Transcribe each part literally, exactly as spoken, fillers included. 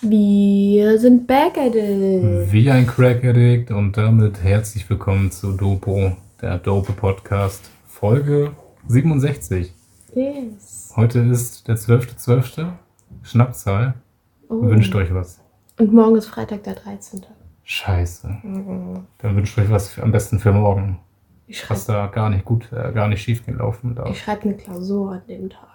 Wir sind Back at it. Wie ein Crack Addict und damit herzlich willkommen zu Dopo, der Dope Podcast, Folge siebenundsechzig. Yes. Heute ist der zwölfter zwölfter Schnappzahl. Oh. Wünscht euch was. Und morgen ist Freitag der dreizehnte. Scheiße. Mhm. Dann wünscht euch was für, am besten für morgen. Ich Was schreibe da gar nicht gut, äh, gar nicht schief gelaufen darf. schreib eine Klausur an dem Tag.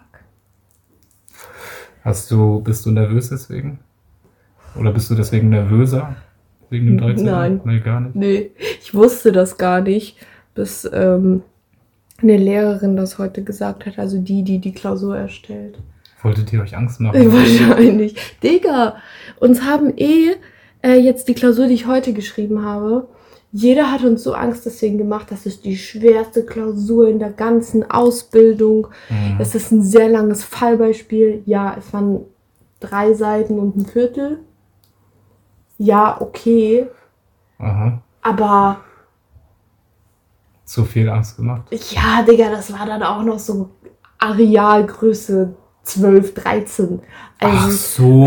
Hast du, bist du nervös deswegen? Oder bist du deswegen nervöser? Wegen dem dreizehnten? Nein. Nee, gar nicht. Nee, ich wusste das gar nicht, bis ähm, eine Lehrerin das heute gesagt hat. Also die, die die Klausur erstellt. Wolltet ihr euch Angst machen? Wahrscheinlich. Digga, uns haben eh äh, jetzt die Klausur, die ich heute geschrieben habe, jeder hat uns so Angst deswegen gemacht, das ist die schwerste Klausur in der ganzen Ausbildung. Mhm. Es ist ein sehr langes Fallbeispiel. Ja, es waren drei Seiten und ein Viertel. Ja, okay. Aha. Aber Zu viel Angst gemacht? ja, Digga, das war dann auch noch so Arealgröße zwölf, dreizehn. Ach Also, so.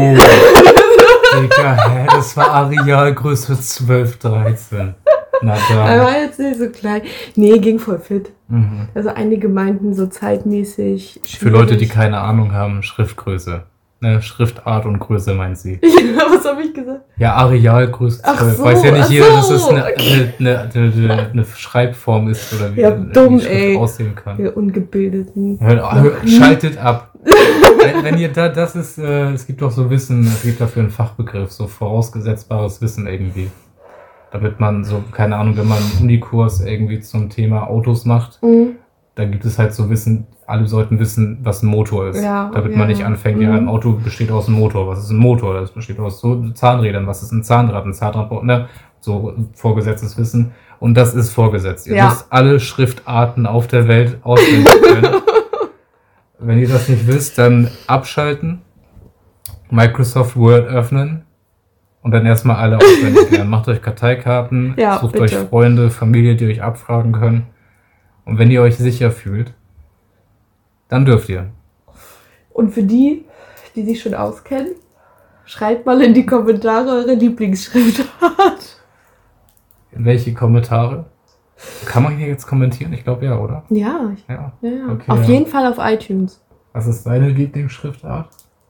Digga, hä, das war Arealgröße zwölf, dreizehn. Na er dann. war jetzt nicht so klein. Nee, ging voll fit. Mhm. Also einige meinten so zeitmäßig schwierig. Für Leute, die keine Ahnung haben, Schriftgröße. Ne, Schriftart und Größe meint sie. Ja, was habe ich gesagt? Ja, Arealgröße Ach zwölf. so, Weiß ja nicht ach jeder, dass so, es eine, okay. eine, eine, eine, eine Schreibform ist oder wie Ja, wie dumm, Schrift ey. aussehen kann. Wir Ungebildeten. Hört, hört, schaltet ab. wenn, wenn ihr da, das ist, äh, es gibt doch so Wissen, es gibt dafür einen Fachbegriff, so vorausgesetzbares Wissen irgendwie. Damit man so, keine Ahnung, wenn man einen Unikurs irgendwie zum Thema Autos macht, Mhm. dann gibt es halt so Wissen, alle sollten wissen, was ein Motor ist. Ja, damit ja, man nicht ja. anfängt, ja, Mhm. ein Auto besteht aus einem Motor. Was ist ein Motor? Das besteht aus so Zahnrädern. Was ist ein Zahnrad? Ein Zahnrad, ne? So vorgesetztes Wissen. Und das ist vorgesetzt. Ihr Ja. müsst alle Schriftarten auf der Welt auswendig können. Wenn ihr das nicht wisst, dann abschalten, Microsoft Word öffnen und dann erstmal alle auswendig lernen. Macht euch Karteikarten, Ja, sucht bitte. euch Freunde, Familie, die euch abfragen können. Und wenn ihr euch sicher fühlt, dann dürft ihr. Und für die, die sich schon auskennen, schreibt mal in die Kommentare eure Lieblingsschriftart. In welche Kommentare? Kann man hier jetzt kommentieren? Ich glaube ja, oder? Ja, ich, Ja. ja, ja. Okay, Auf ja. jeden Fall auf iTunes. Was ist deine Lieblingsschriftart?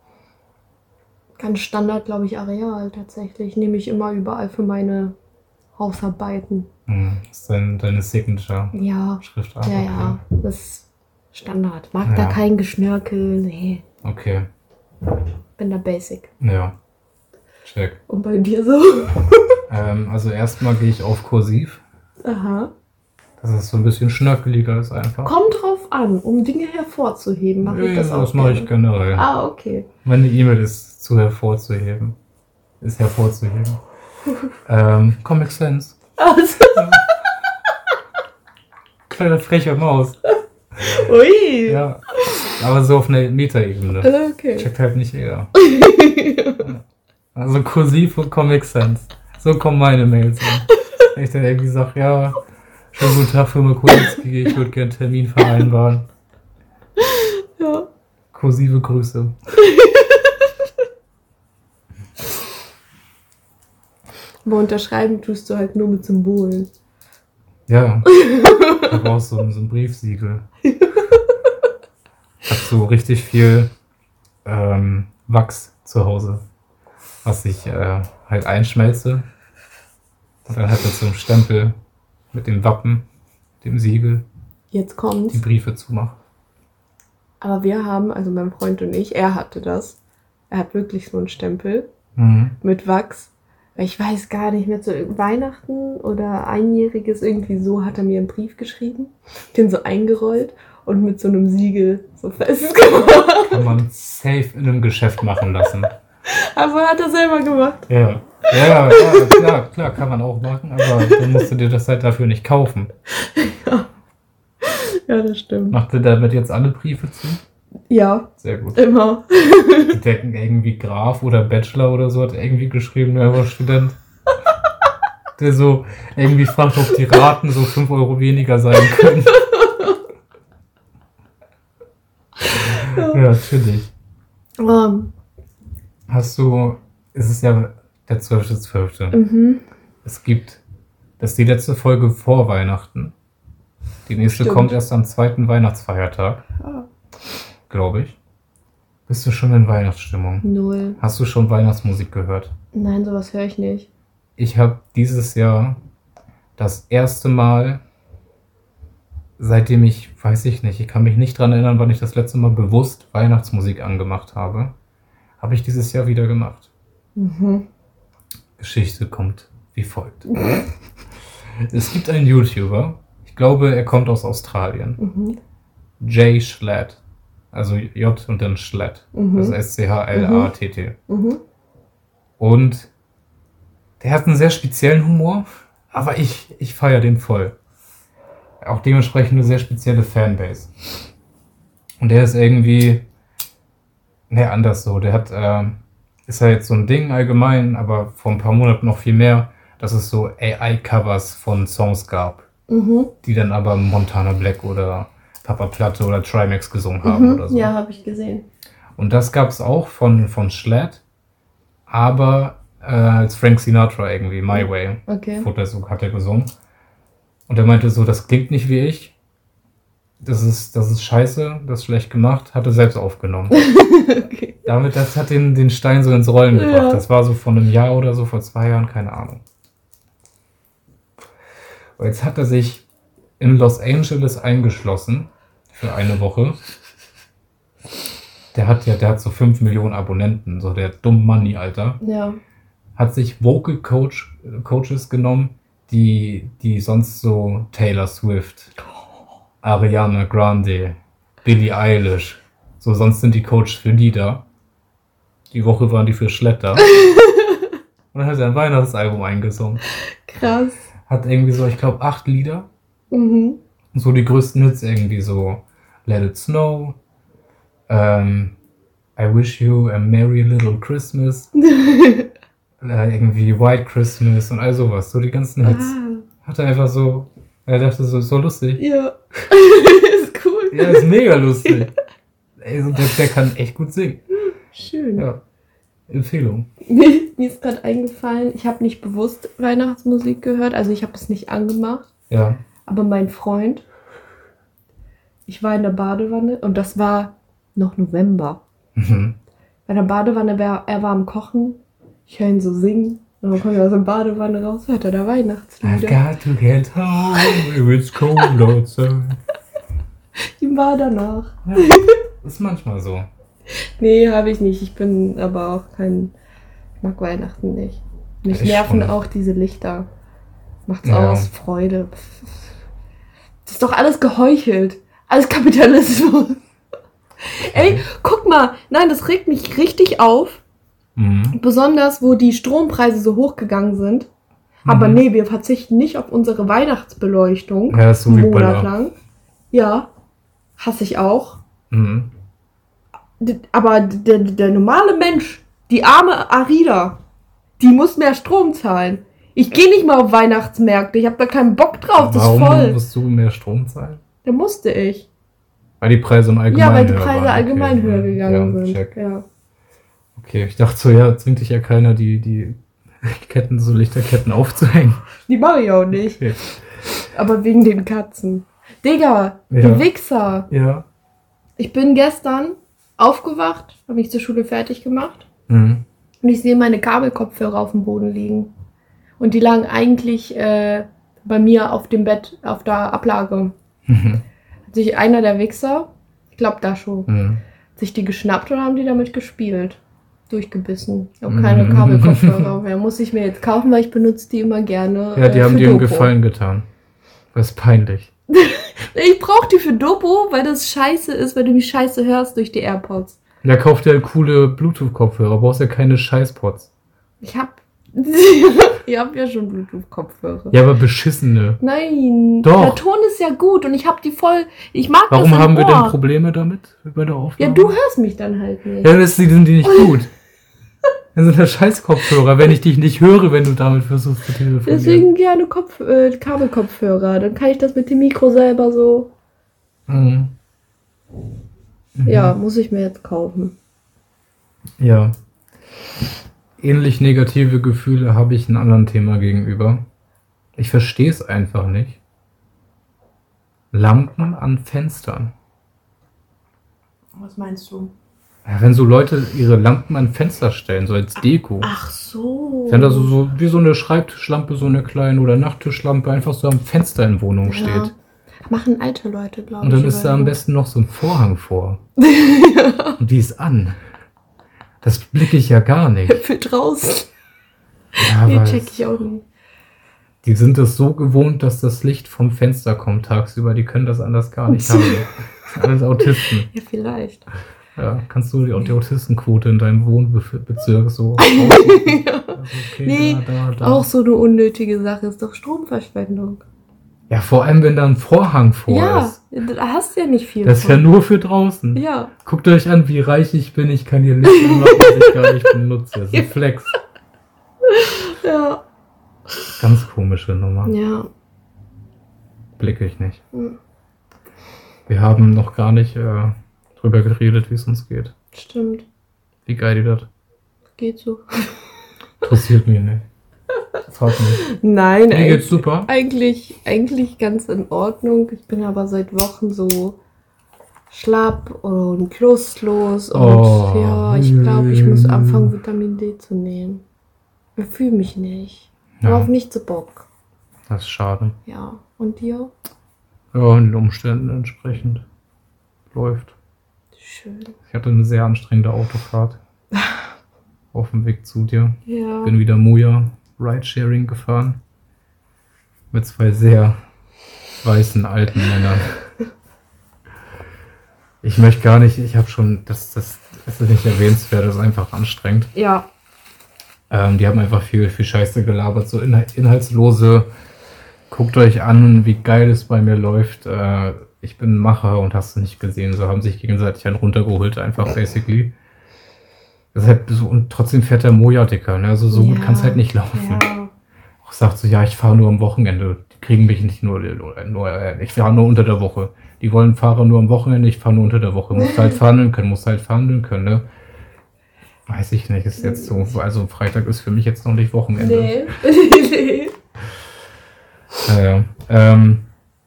Ganz Standard, glaube ich, Areal tatsächlich. Nehme ich immer überall für meine Hausarbeiten. Hm, das ist dein, deine Signature-Schriftart. Ja, ja, ja. Das ist Standard. Mag da Ja. kein Geschnörkel. Nee, Okay. bin da basic. Ja. Check. Und bei dir so? Ähm, also erstmal gehe ich auf Kursiv. Aha. Das ist so ein bisschen schnörkeliger ist einfach. Kommt drauf an, um Dinge hervorzuheben. Mache ich Ja, das auch das mache ich gerne. generell. Ah, okay. Meine E-Mail ist zu hervorzuheben. Ist hervorzuheben. ähm, Comic Sans. Also, Kleine freche Maus. ui. Ja. Aber so auf einer Metaebene. Okay. Checkt halt nicht jeder. Also Kursiv und Comic Sans. So kommen meine Mails an. Wenn ich dann irgendwie sage, ja, schönen guten Tag, Firma Kulinski, ich würde gerne einen Termin vereinbaren. Ja. Kursive Grüße. Aber unterschreiben tust du halt nur mit Symbolen. Ja, da brauchst du so ein, so ein Briefsiegel. Ich hab so richtig viel ähm, Wachs zu Hause, was ich äh, halt einschmelze. Und dann halt mit so einem Stempel mit dem Wappen, dem Siegel, Jetzt die kommt's. Briefe zumache. Aber wir haben, also mein Freund und ich, er hatte das. Er hat wirklich so einen Stempel Mhm. mit Wachs. Ich weiß gar nicht mehr, zu Weihnachten oder Einjähriges, irgendwie so hat er mir einen Brief geschrieben, den so eingerollt und mit so einem Siegel so festgemacht. Kann man safe in einem Geschäft machen lassen. Aber er hat das selber gemacht. Ja. Ja, ja, klar, klar, kann man auch machen, aber dann musst du dir das halt dafür nicht kaufen. Ja, das stimmt. Macht ihr damit jetzt alle Briefe zu? Ja, Sehr gut. immer. Die denken irgendwie Graf oder Bachelor oder so hat irgendwie geschrieben, er war Student. Der so irgendwie fragt, ob die Raten so fünf Euro weniger sein können. Ja, natürlich. Um, Hast du es ist ja der zwölfte zwölfte Mhm. Es gibt, das ist die letzte Folge vor Weihnachten. Die nächste Stimmt. kommt erst am zweiten Weihnachtsfeiertag, Ah. glaube ich. Bist du schon in Weihnachtsstimmung? Null. Hast du schon Weihnachtsmusik gehört? Nein, sowas höre ich nicht. Ich habe dieses Jahr das erste Mal, seitdem ich, weiß ich nicht, ich kann mich nicht dran erinnern, wann ich das letzte Mal bewusst Weihnachtsmusik angemacht habe, habe ich dieses Jahr wieder gemacht. Mhm. Geschichte kommt wie folgt. Es gibt einen YouTuber, ich glaube, er kommt aus Australien, Mhm. Jay Schlatt, also J und dann Schlatt, Mhm. also S C H L A T T. Mhm. Und der hat einen sehr speziellen Humor, aber ich, ich feiere den voll. Auch dementsprechend eine sehr spezielle Fanbase. Und der ist irgendwie, ne, anders so. Der hat, äh, ist ja jetzt so ein Ding allgemein, aber vor ein paar Monaten noch viel mehr, dass es so A I-Covers von Songs gab, Mhm. die dann aber Montana Black oder Papa Platte oder Trimax gesungen haben Mhm. oder so. Ja, habe ich gesehen. Und das gab es auch von, von Schlatt, aber äh, als Frank Sinatra irgendwie, My Way. Okay. Wurde so, hat er gesungen. Und er meinte so, das klingt nicht wie ich. Das ist, das ist scheiße, das ist schlecht gemacht, hat er selbst aufgenommen. Okay. Damit, das hat den, den Stein so ins Rollen gebracht. Ja. Das war so vor einem Jahr oder so, vor zwei Jahren, keine Ahnung. Und jetzt hat er sich in Los Angeles eingeschlossen für eine Woche. Der hat ja, der hat so fünf Millionen Abonnenten, so der dumm Money, Alter. Ja. Hat sich Vocal Coach, Coaches genommen, die, die sonst so Taylor Swift, Ariana Grande, Billie Eilish, so sonst sind die Coaches für die da. Die Woche waren die für Schletter. Und dann hat er ein Weihnachtsalbum eingesungen. Krass. Hat irgendwie so, ich glaube, acht Lieder. Mhm. Und so die größten Hits irgendwie so Let It Snow, ähm, I Wish You a Merry Little Christmas, äh, irgendwie White Christmas und all sowas. So die ganzen Hits. Ah. Hat er einfach so, er dachte so, so lustig. Ja. Ist cool. Ja, ist mega lustig. Ey, so der, der kann echt gut singen. Schön. Ja, Empfehlung. Mir ist gerade eingefallen, ich habe nicht bewusst Weihnachtsmusik gehört, also ich habe es nicht angemacht, Ja. aber mein Freund, ich war in der Badewanne und das war noch November. Mhm. Bei der Badewanne, war, er war am Kochen, ich höre ihn so singen und dann kommt er aus der Badewanne raus, hört er da I've Weihnachtslieder. got to get home if it's cold outside. Ihm war danach. Ja, ist manchmal so. Nee, habe ich nicht, ich bin aber auch kein, ich mag Weihnachten nicht. Mich Ich nerven schon. auch diese Lichter. Macht's Ja. aus, Freude. Das ist doch alles geheuchelt. Alles Kapitalismus. Ey, guck mal. Nein, das regt mich richtig auf. Mhm. Besonders, wo die Strompreise so hochgegangen sind. Aber Mhm. nee, wir verzichten nicht auf unsere Weihnachtsbeleuchtung. Ja, ist so wie einen Monat Böller. lang. Ja, hasse ich auch. Mhm. D- Aber der, der normale Mensch, die arme Arida, die muss mehr Strom zahlen. Ich gehe nicht mal auf Weihnachtsmärkte. Ich habe da keinen Bock drauf. Das ist Warum voll. musst du mehr Strom zahlen? Da musste ich. Weil die Preise im Allgemeinen Ja, weil die höher Preise waren. allgemein Okay. höher gegangen ja, sind. Check. Ja. Okay, ich dachte so, ja, zwingt dich ja keiner, die, die Ketten, so Lichterketten aufzuhängen. Die mache ich auch nicht. Okay. Aber wegen den Katzen. Digga, Ja. du Wichser. Ja. Ich bin gestern aufgewacht, habe mich zur Schule fertig gemacht Mhm. und ich sehe meine Kabelkopfhörer auf dem Boden liegen. Und die lagen eigentlich äh, bei mir auf dem Bett, auf der Ablage. Mhm. Hat sich einer der Wichser, ich glaube da schon, Mhm. sich die geschnappt und haben die damit gespielt. Durchgebissen. Ich habe Mhm. keine Kabelkopfhörer mehr. Muss ich mir jetzt kaufen, weil ich benutze die immer gerne. Ja, die äh, haben für dir einen Dopo. Gefallen getan. Das ist peinlich. Ich brauche die für Dopo, weil das scheiße ist, weil du mich scheiße hörst durch die AirPods. Ja, kauf dir coole Bluetooth-Kopfhörer, brauchst ja keine Scheißpods. Ich hab. Ihr habt ja schon Bluetooth-Kopfhörer. Ja, aber beschissene. Nein. Doch. Der Ton ist ja gut und ich hab die voll. Ich mag das Warum im haben wir Ohr. denn Probleme damit bei der Ja, Aufnahme? du hörst mich dann halt nicht. Ja, das, die sind die nicht gut. Dann sind das Scheiß-Kopfhörer, wenn ich dich nicht höre, wenn du damit versuchst zu telefonieren. Deswegen gerne Kopf, äh, Kabelkopfhörer. Dann kann ich das mit dem Mikro selber so. Mhm. Mhm. Ja, muss ich mir jetzt kaufen. Ja. ähnlich negative Gefühle habe ich einem anderen Thema gegenüber. Ich verstehe es einfach nicht. Lampen an Fenstern. Was meinst du? Ja, wenn so Leute ihre Lampen an Fenster stellen, so als Deko. Ach so. Wenn da so, so wie so eine Schreibtischlampe, so eine kleine oder Nachttischlampe einfach so am Fenster in Wohnung steht. Ja. Machen alte Leute, glaube Und ich. dann ist da am besten noch so ein Vorhang vor. Ja. Und die ist an. Das blicke ich ja gar nicht. Für draußen. Ja, Nee, weil check ich auch nicht. die sind es so gewohnt, dass das Licht vom Fenster kommt tagsüber. Die können das anders gar nicht haben. Das sind alles Autisten. Ja, vielleicht. Ja, kannst du die, die Autistenquote in deinem Wohnbezirk so aussuchen? Ja. Also okay, Nee, da, da, da. Auch so eine unnötige Sache ist doch Stromverschwendung. Ja, vor allem, wenn da ein Vorhang vor Ja, ist. da hast du ja nicht viel Das ist ja von. nur für draußen. Ja. Guckt euch an, wie reich ich bin. Ich kann hier Licht anmachen, was ich gar nicht benutze. Das ist ein Flex. Ja. Ganz komische Nummer. Ja. Blicke ich nicht. Hm. Wir haben noch gar nicht äh, drüber geredet, wie es uns geht. Stimmt. Wie geil die das? Geht so. Interessiert mich nicht. Frag mich. Nein, Mir eigentlich, geht's super. eigentlich, eigentlich ganz in Ordnung. Ich bin aber seit Wochen so schlapp und lustlos. Und Oh. ja, ich glaube, ich muss anfangen, Vitamin D zu nehmen. Ich fühle mich nicht. Ich habe Ja. auf nichts Bock. Das ist schade. Ja. Und dir? Ja, den Umständen entsprechend. Läuft. Schön. Ich hatte eine sehr anstrengende Autofahrt. Auf dem Weg zu dir. Ja. Bin wieder Moja Ridesharing gefahren. Mit zwei sehr weißen alten Männern. Ich möchte gar nicht, ich habe schon, das, das, das ist nicht erwähnenswert, das ist einfach anstrengend. Ja. Ähm, die haben einfach viel, viel Scheiße gelabert, so inhal inhaltslose, guckt euch an, wie geil es bei mir läuft. Äh, ich bin ein Macher und hast du nicht gesehen, so haben sich gegenseitig einen runtergeholt, einfach basically. Deshalb so, und trotzdem fährt der Moja dicker, ne? Also so Ja. gut kann es halt nicht laufen. Ja. Auch sagt so, ja, ich fahre nur am Wochenende. Die kriegen mich nicht nur, nur, nur äh, ich fahre nur unter der Woche. Die wollen Fahrer nur am Wochenende, ich fahre nur unter der Woche. Musst halt verhandeln können, musst halt verhandeln können, ne? Weiß ich nicht, ist jetzt so, also Freitag ist für mich jetzt noch nicht Wochenende. Nee. Nee. Ja, ja. Ähm,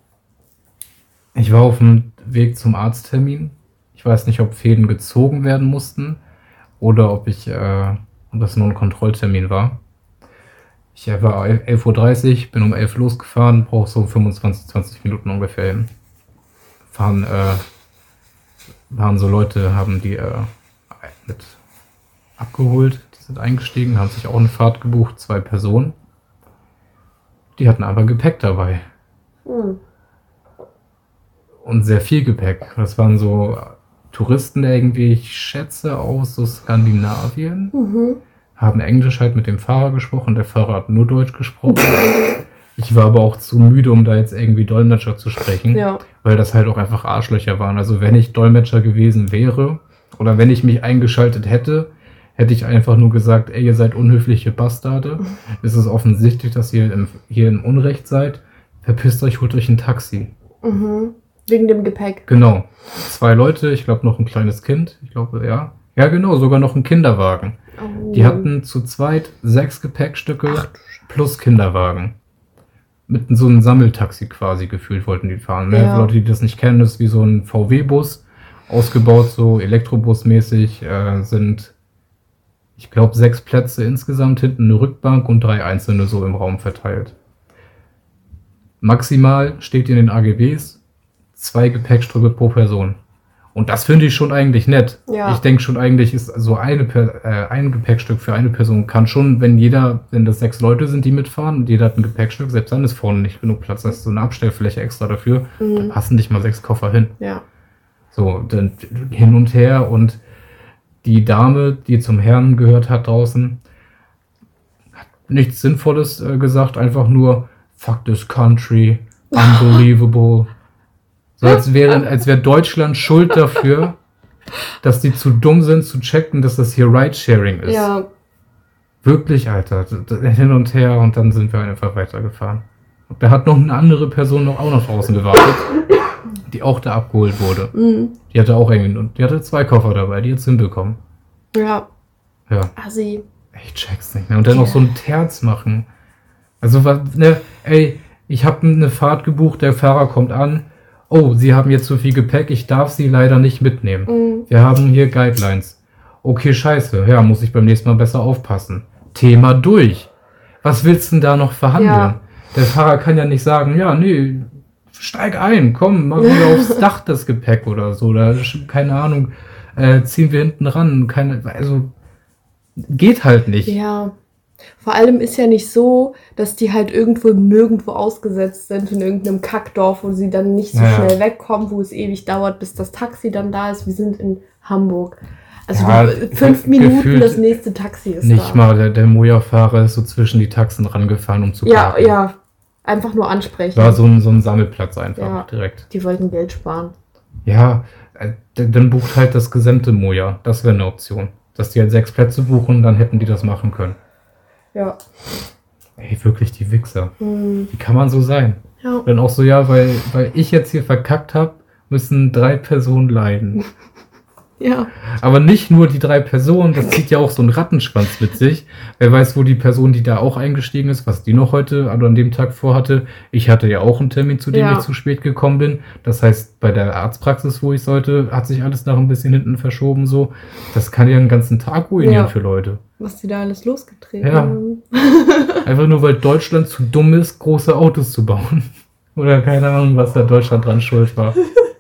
ich war auf dem Weg zum Arzttermin. Ich weiß nicht, ob Fäden gezogen werden mussten oder ob ich, äh, ob das nur ein Kontrolltermin war. Ich war elf Uhr dreißig, bin um elf losgefahren, brauche so fünfundzwanzig, zwanzig Minuten ungefähr hin. Fahren, äh, waren so Leute, haben die äh, mit abgeholt, die sind eingestiegen, haben sich auch eine Fahrt gebucht, zwei Personen. Die hatten aber Gepäck dabei. Hm. Und sehr viel Gepäck. Das waren so Touristen irgendwie, ich schätze, aus so Skandinavien. Mhm. Haben Englisch halt mit dem Fahrer gesprochen. Der Fahrer hat nur Deutsch gesprochen. Ich war aber auch zu müde, um da jetzt irgendwie Dolmetscher zu sprechen. Ja. Weil das halt auch einfach Arschlöcher waren. Also wenn ich Dolmetscher gewesen wäre oder wenn ich mich eingeschaltet hätte, hätte ich einfach nur gesagt, ey, ihr seid unhöfliche Bastarde. Es ist offensichtlich, dass ihr im, hier im Unrecht seid. Verpisst euch, holt euch ein Taxi. Mhm. Wegen dem Gepäck. Genau. Zwei Leute, ich glaube noch ein kleines Kind. Ich glaube, ja. Ja, genau, sogar noch ein Kinderwagen. Oh. Die hatten zu zweit sechs Gepäckstücke Ach, plus Kinderwagen. Mit so einem Sammeltaxi quasi gefühlt wollten die fahren. Ne? Ja. Für Leute, die das nicht kennen, das ist wie so ein V W-Bus. Ausgebaut so Elektrobus-mäßig. Äh, sind, ich glaube, sechs Plätze insgesamt. Hinten eine Rückbank und drei einzelne so im Raum verteilt. Maximal steht in den A G Bs zwei Gepäckstücke pro Person. Und das finde ich schon eigentlich nett. Ja. Ich denke schon eigentlich ist so eine per, äh, ein Gepäckstück für eine Person kann schon, wenn jeder, wenn das sechs Leute sind, die mitfahren und jeder hat ein Gepäckstück, selbst dann ist vorne nicht genug Platz, das ist so eine Abstellfläche extra dafür, Mhm. da passen nicht mal sechs Koffer hin. Ja. So, dann hin und her und die Dame, die zum Herrn gehört hat draußen, hat nichts Sinnvolles äh, gesagt, einfach nur fuck this country, unbelievable. So als wäre, als wäre Deutschland schuld dafür, dass die zu dumm sind zu checken, dass das hier Ridesharing ist. Ja. Wirklich, Alter. Hin und her und dann sind wir einfach weitergefahren. Und da hat noch eine andere Person noch, auch noch draußen gewartet, die auch da abgeholt wurde. Mhm. Die hatte auch irgendwie, und die hatte zwei Koffer dabei, die jetzt hinbekommen. Ja. Ja. Assi. Ich check's nicht mehr. Und dann Ja. noch so ein Terz machen. Also, was, ne, ey, ich habe eine Fahrt gebucht, der Fahrer kommt an. Oh, Sie haben jetzt zu viel Gepäck, ich darf Sie leider nicht mitnehmen. Mhm. Wir haben hier Guidelines. Okay, scheiße. Ja, muss ich beim nächsten Mal besser aufpassen. Thema durch. Was willst du denn da noch verhandeln? Ja. Der Fahrer kann ja nicht sagen, ja, nee, steig ein, komm, machen wir aufs Dach das Gepäck oder so. Oder, keine Ahnung, äh, ziehen wir hinten ran. Keine, also, geht halt nicht. Ja. Vor allem ist ja nicht so, dass die halt irgendwo nirgendwo ausgesetzt sind, in irgendeinem Kackdorf, wo sie dann nicht so Ja. schnell wegkommen, wo es ewig dauert, bis das Taxi dann da ist. Wir sind in Hamburg. Also Ja, du, fünf ge- Minuten, gefühlt das nächste Taxi ist Nicht da. mal, der, der Moja-Fahrer ist so zwischen die Taxen rangefahren, um zu Ja, parken. ja. Einfach nur ansprechen. War so ein, so ein Sammelplatz einfach Ja. direkt. Die wollten Geld sparen. Ja, äh, d- dann bucht halt das gesamte Moja. Das wäre eine Option. Dass die halt sechs Plätze buchen, dann hätten die das machen können. Ja. Ey, wirklich die Wichser. Hm. Wie kann man so sein? Ja. Dann auch so, ja, weil, weil ich jetzt hier verkackt habe, müssen drei Personen leiden. Ja. Aber nicht nur die drei Personen, das zieht ja auch so ein Rattenschwanz mit sich. Wer weiß, wo die Person, die da auch eingestiegen ist, was die noch heute oder an dem Tag vorhatte. Ich hatte ja auch einen Termin, zu dem Ja. ich zu spät gekommen bin. Das heißt, bei der Arztpraxis, wo ich sollte, hat sich alles nach ein bisschen hinten verschoben. So, das kann ja einen ganzen Tag ruinieren Ja. für Leute. Was die da alles losgetreten Ja. haben. Einfach nur, weil Deutschland zu dumm ist, große Autos zu bauen. Oder keine Ahnung, was da Deutschland dran schuld war.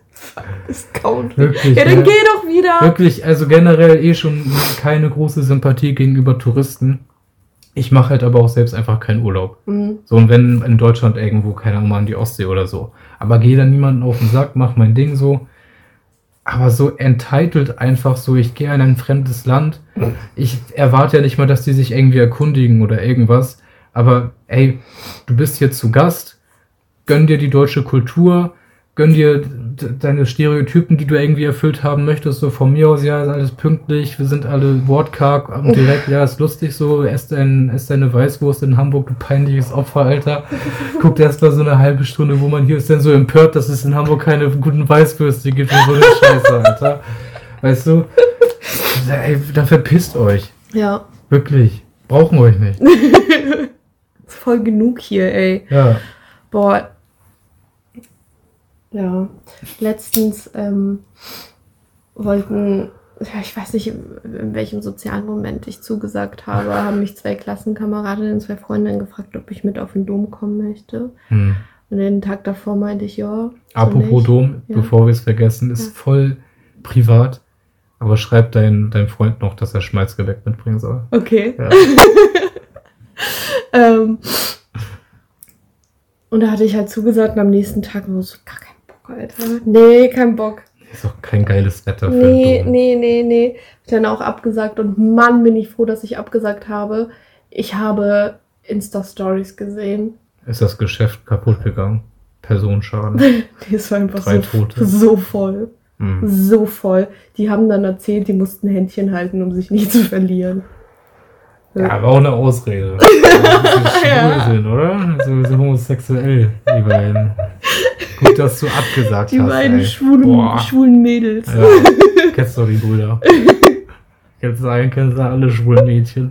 Discount. Wirklich, Ja, dann ne? geh doch wieder. Wirklich, also generell eh schon keine große Sympathie gegenüber Touristen. Ich mache halt aber auch selbst einfach keinen Urlaub. Mhm. So, und wenn in Deutschland irgendwo, keine Ahnung, mal an die Ostsee oder so. Aber gehe dann niemanden auf den Sack, mach mein Ding so. Aber so entitled einfach so, ich gehe in ein fremdes Land. Ich erwarte ja nicht mal, dass die sich irgendwie erkundigen oder irgendwas. Aber ey, du bist hier zu Gast, gönn dir die deutsche Kultur, gönn dir d- deine Stereotypen, die du irgendwie erfüllt haben möchtest, so von mir aus, ja, ist alles pünktlich, wir sind alle wortkarg und direkt, ja, ist lustig so, ess, dein, ess deine Weißwurst in Hamburg, du peinliches Opfer, Alter. Guck erst mal so eine halbe Stunde, wo man hier ist denn so empört, dass es in Hamburg keine guten Weißwürste gibt und so eine Scheiße, Alter. Weißt du? Ey, dann verpisst euch. Ja. Wirklich. Brauchen wir euch nicht. Ist voll genug hier, ey. Ja. Boah. Ja. Letztens ähm, wollten, ja, ich weiß nicht, in welchem sozialen Moment ich zugesagt habe, haben mich zwei Klassenkameradinnen, zwei Freundinnen gefragt, ob ich mit auf den Dom kommen möchte. Hm. Und den Tag davor meinte ich, ja. so Apropos nicht. Dom, Ja. bevor wir es vergessen, ist Ja. voll privat. Aber schreib dein, dein Freund noch, dass er Schmalzgebäck mitbringen soll. Okay. Ja. ähm, und da hatte ich halt zugesagt und am nächsten Tag nur so, gar keinen Bock, Alter. Nee, kein Bock. Ist auch kein geiles Wetter für Nee, den Dom. nee, nee, nee. Hab ich dann auch abgesagt und Mann, bin ich froh, dass ich abgesagt habe. Ich habe Insta-Stories gesehen. Ist das Geschäft kaputt gegangen? Personenschaden. Die ist einfach Drei so, Tote. so voll. Hm. So voll. Die haben dann erzählt, die mussten Händchen halten, um sich nicht zu verlieren. Ja, aber auch eine Ausrede. Dass sie schwul Ja. sind, oder? So, so homosexuell, die beiden. Gut, dass du abgesagt Die hast. beiden ey. schwulen, Boah. schwulen Mädels. Ja, kennst du die Brüder? Jetzt sagen, kennst du alle schwulen Mädchen.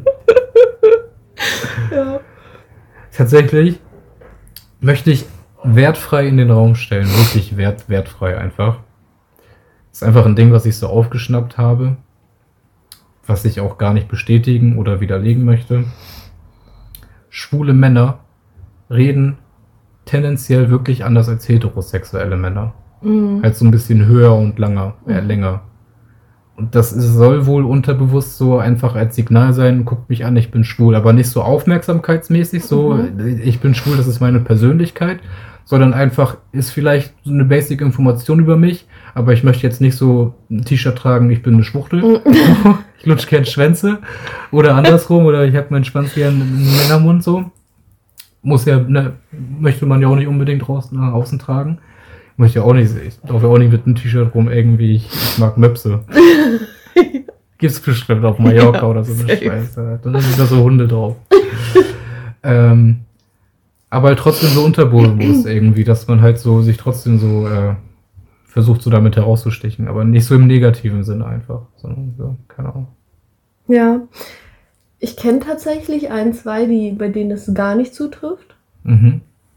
Ja. Tatsächlich möchte ich wertfrei in den Raum stellen. Wirklich wert, wertfrei einfach. Das ist einfach ein Ding, was ich so aufgeschnappt habe. Was ich auch gar nicht bestätigen oder widerlegen möchte. Schwule Männer reden tendenziell wirklich anders als heterosexuelle Männer. Mhm. Halt so ein bisschen höher und langer, äh, Mhm. länger. Und das ist, soll wohl unterbewusst so einfach als Signal sein, guckt mich an, ich bin schwul, aber nicht so aufmerksamkeitsmäßig, so Mhm. ich bin schwul, das ist meine Persönlichkeit, sondern einfach ist vielleicht so eine basic Information über mich, aber ich möchte jetzt nicht so ein T-Shirt tragen, ich bin eine Schwuchtel, ich lutsch gern Schwänze oder andersrum oder ich habe meinen Schwanz gern im Männermund so. Muss ja, ne, möchte man ja auch nicht unbedingt raus nach außen tragen. Möchte ja auch nicht, ich laufe ja auch nicht mit einem T-Shirt rum, irgendwie, ich, ich mag Möpse. Gibt's bestimmt auf Mallorca Ja, oder so eine safe. Scheiße. Dann sind da so Hunde drauf. ähm, aber halt trotzdem so unterbewusst irgendwie, dass man halt so sich trotzdem so äh, versucht, so damit herauszustechen. Aber nicht so im negativen Sinne einfach, sondern so, keine Ahnung. Ja. Ich kenne tatsächlich ein, zwei, die, bei denen das gar nicht zutrifft. Mhm.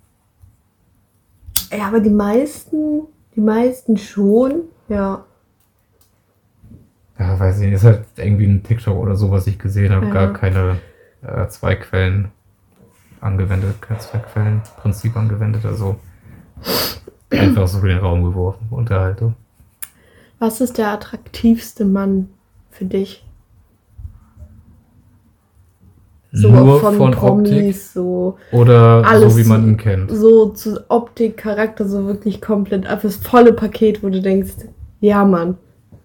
Ja, aber die meisten, die meisten schon, ja. Ja, weiß ich nicht, ist halt irgendwie ein TikTok oder so, was ich gesehen habe, Ja. gar keine äh, zwei Quellen angewendet, kein Zwei-Quellen-Prinzip angewendet, also einfach so in den Raum geworfen, Unterhaltung. Was ist der attraktivste Mann für dich? So Nur von, von Promis, Optik so oder alles so, wie man ihn kennt? so zu Optik, Charakter, so wirklich komplett ab das volle Paket, wo du denkst, ja Mann.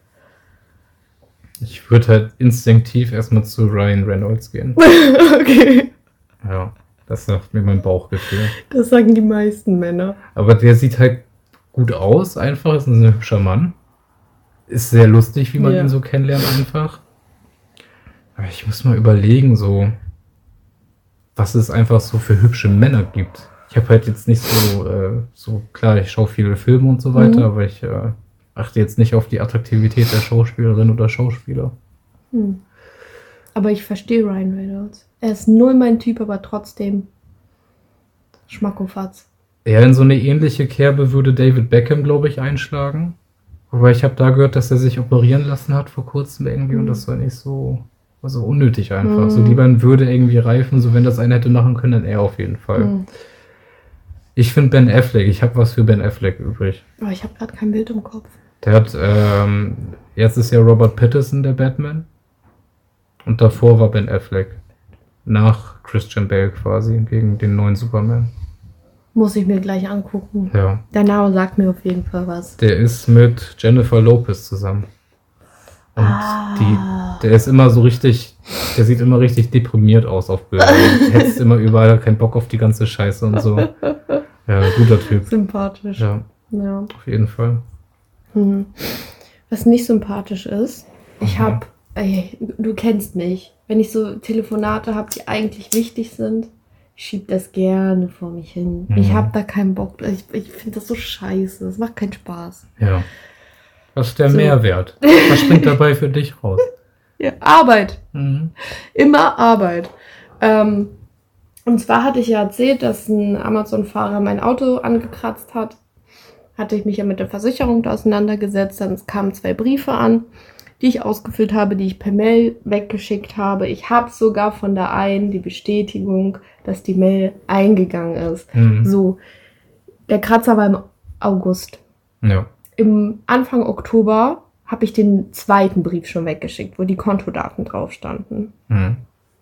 Ich würde halt instinktiv erstmal zu Ryan Reynolds gehen. Okay, Ja, das sagt mir mein Bauchgefühl. das sagen die meisten Männer. Aber der sieht halt gut aus, einfach, ist ein hübscher Mann. Ist sehr lustig, wie man Ja. ihn so kennenlernt, einfach. Aber ich muss mal überlegen, so, was es einfach so für hübsche Männer gibt. Ich habe halt jetzt nicht so, äh, so klar, ich schaue viele Filme und so weiter, Mhm. aber ich äh, achte jetzt nicht auf die Attraktivität der Schauspielerin oder Schauspieler. Hm. Aber ich verstehe Ryan Reynolds. Er ist null mein Typ, aber trotzdem Schmackofatz. Eher in so eine ähnliche Kerbe würde David Beckham, glaube ich, einschlagen. Wobei ich habe da gehört, dass er sich operieren lassen hat vor kurzem irgendwie Mhm. und das war nicht so, war so unnötig einfach. Mhm. So lieber in Würde irgendwie reifen, so wenn das einer hätte machen können, dann er auf jeden Fall. Hm. Ich finde Ben Affleck, ich habe was für Ben Affleck übrig. Aber ich habe gerade kein Bild im Kopf. Der hat, ähm, jetzt ist ja Robert Pattinson der Batman und davor war Ben Affleck. Nach Christian Bale quasi, gegen den neuen Superman. Muss ich mir gleich angucken. Ja. Der Name sagt mir auf jeden Fall was. Der ist mit Jennifer Lopez zusammen. Und Ah. die, der ist immer so richtig, der sieht immer richtig deprimiert aus auf Bildern. Hetzt immer überall, keinen Bock auf die ganze Scheiße und so. Ja, guter Typ. Sympathisch. Ja, Ja. auf jeden Fall. Mhm. Was nicht sympathisch ist, ich Mhm. habe, du kennst mich, wenn ich so Telefonate habe, die eigentlich wichtig sind, ich schieb das gerne vor mich hin. Mhm. Ich habe da keinen Bock. Ich, ich finde das so scheiße. Das macht keinen Spaß. Ja. Was ist der So. Mehrwert? Was springt dabei für dich raus? Ja, Arbeit. Mhm. Immer Arbeit. Ähm, und zwar hatte ich ja erzählt, dass ein Amazon-Fahrer mein Auto angekratzt hat. Hatte ich mich ja mit der Versicherung da auseinandergesetzt. Dann kamen zwei Briefe an, die ich ausgefüllt habe, die ich per Mail weggeschickt habe. Ich habe sogar von der einen die Bestätigung, dass die Mail eingegangen ist. Mhm. So, der Kratzer war im August. Ja. Im Anfang Oktober habe ich den zweiten Brief schon weggeschickt, wo die Kontodaten drauf standen. Mhm.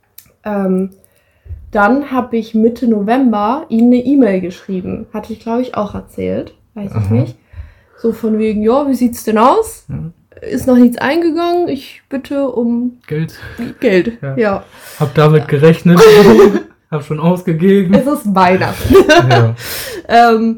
Ähm, dann habe ich Mitte November ihm eine E-Mail geschrieben. Hatte ich, glaube ich, auch erzählt. Weiß ich Aha. nicht. So von wegen, ja, wie sieht's denn aus? Mhm. Ist noch nichts eingegangen. Ich bitte um Geld. Geld. Ja. Ja. Hab damit gerechnet. Hab schon ausgegeben. Es ist Weihnachten. Ja. ähm,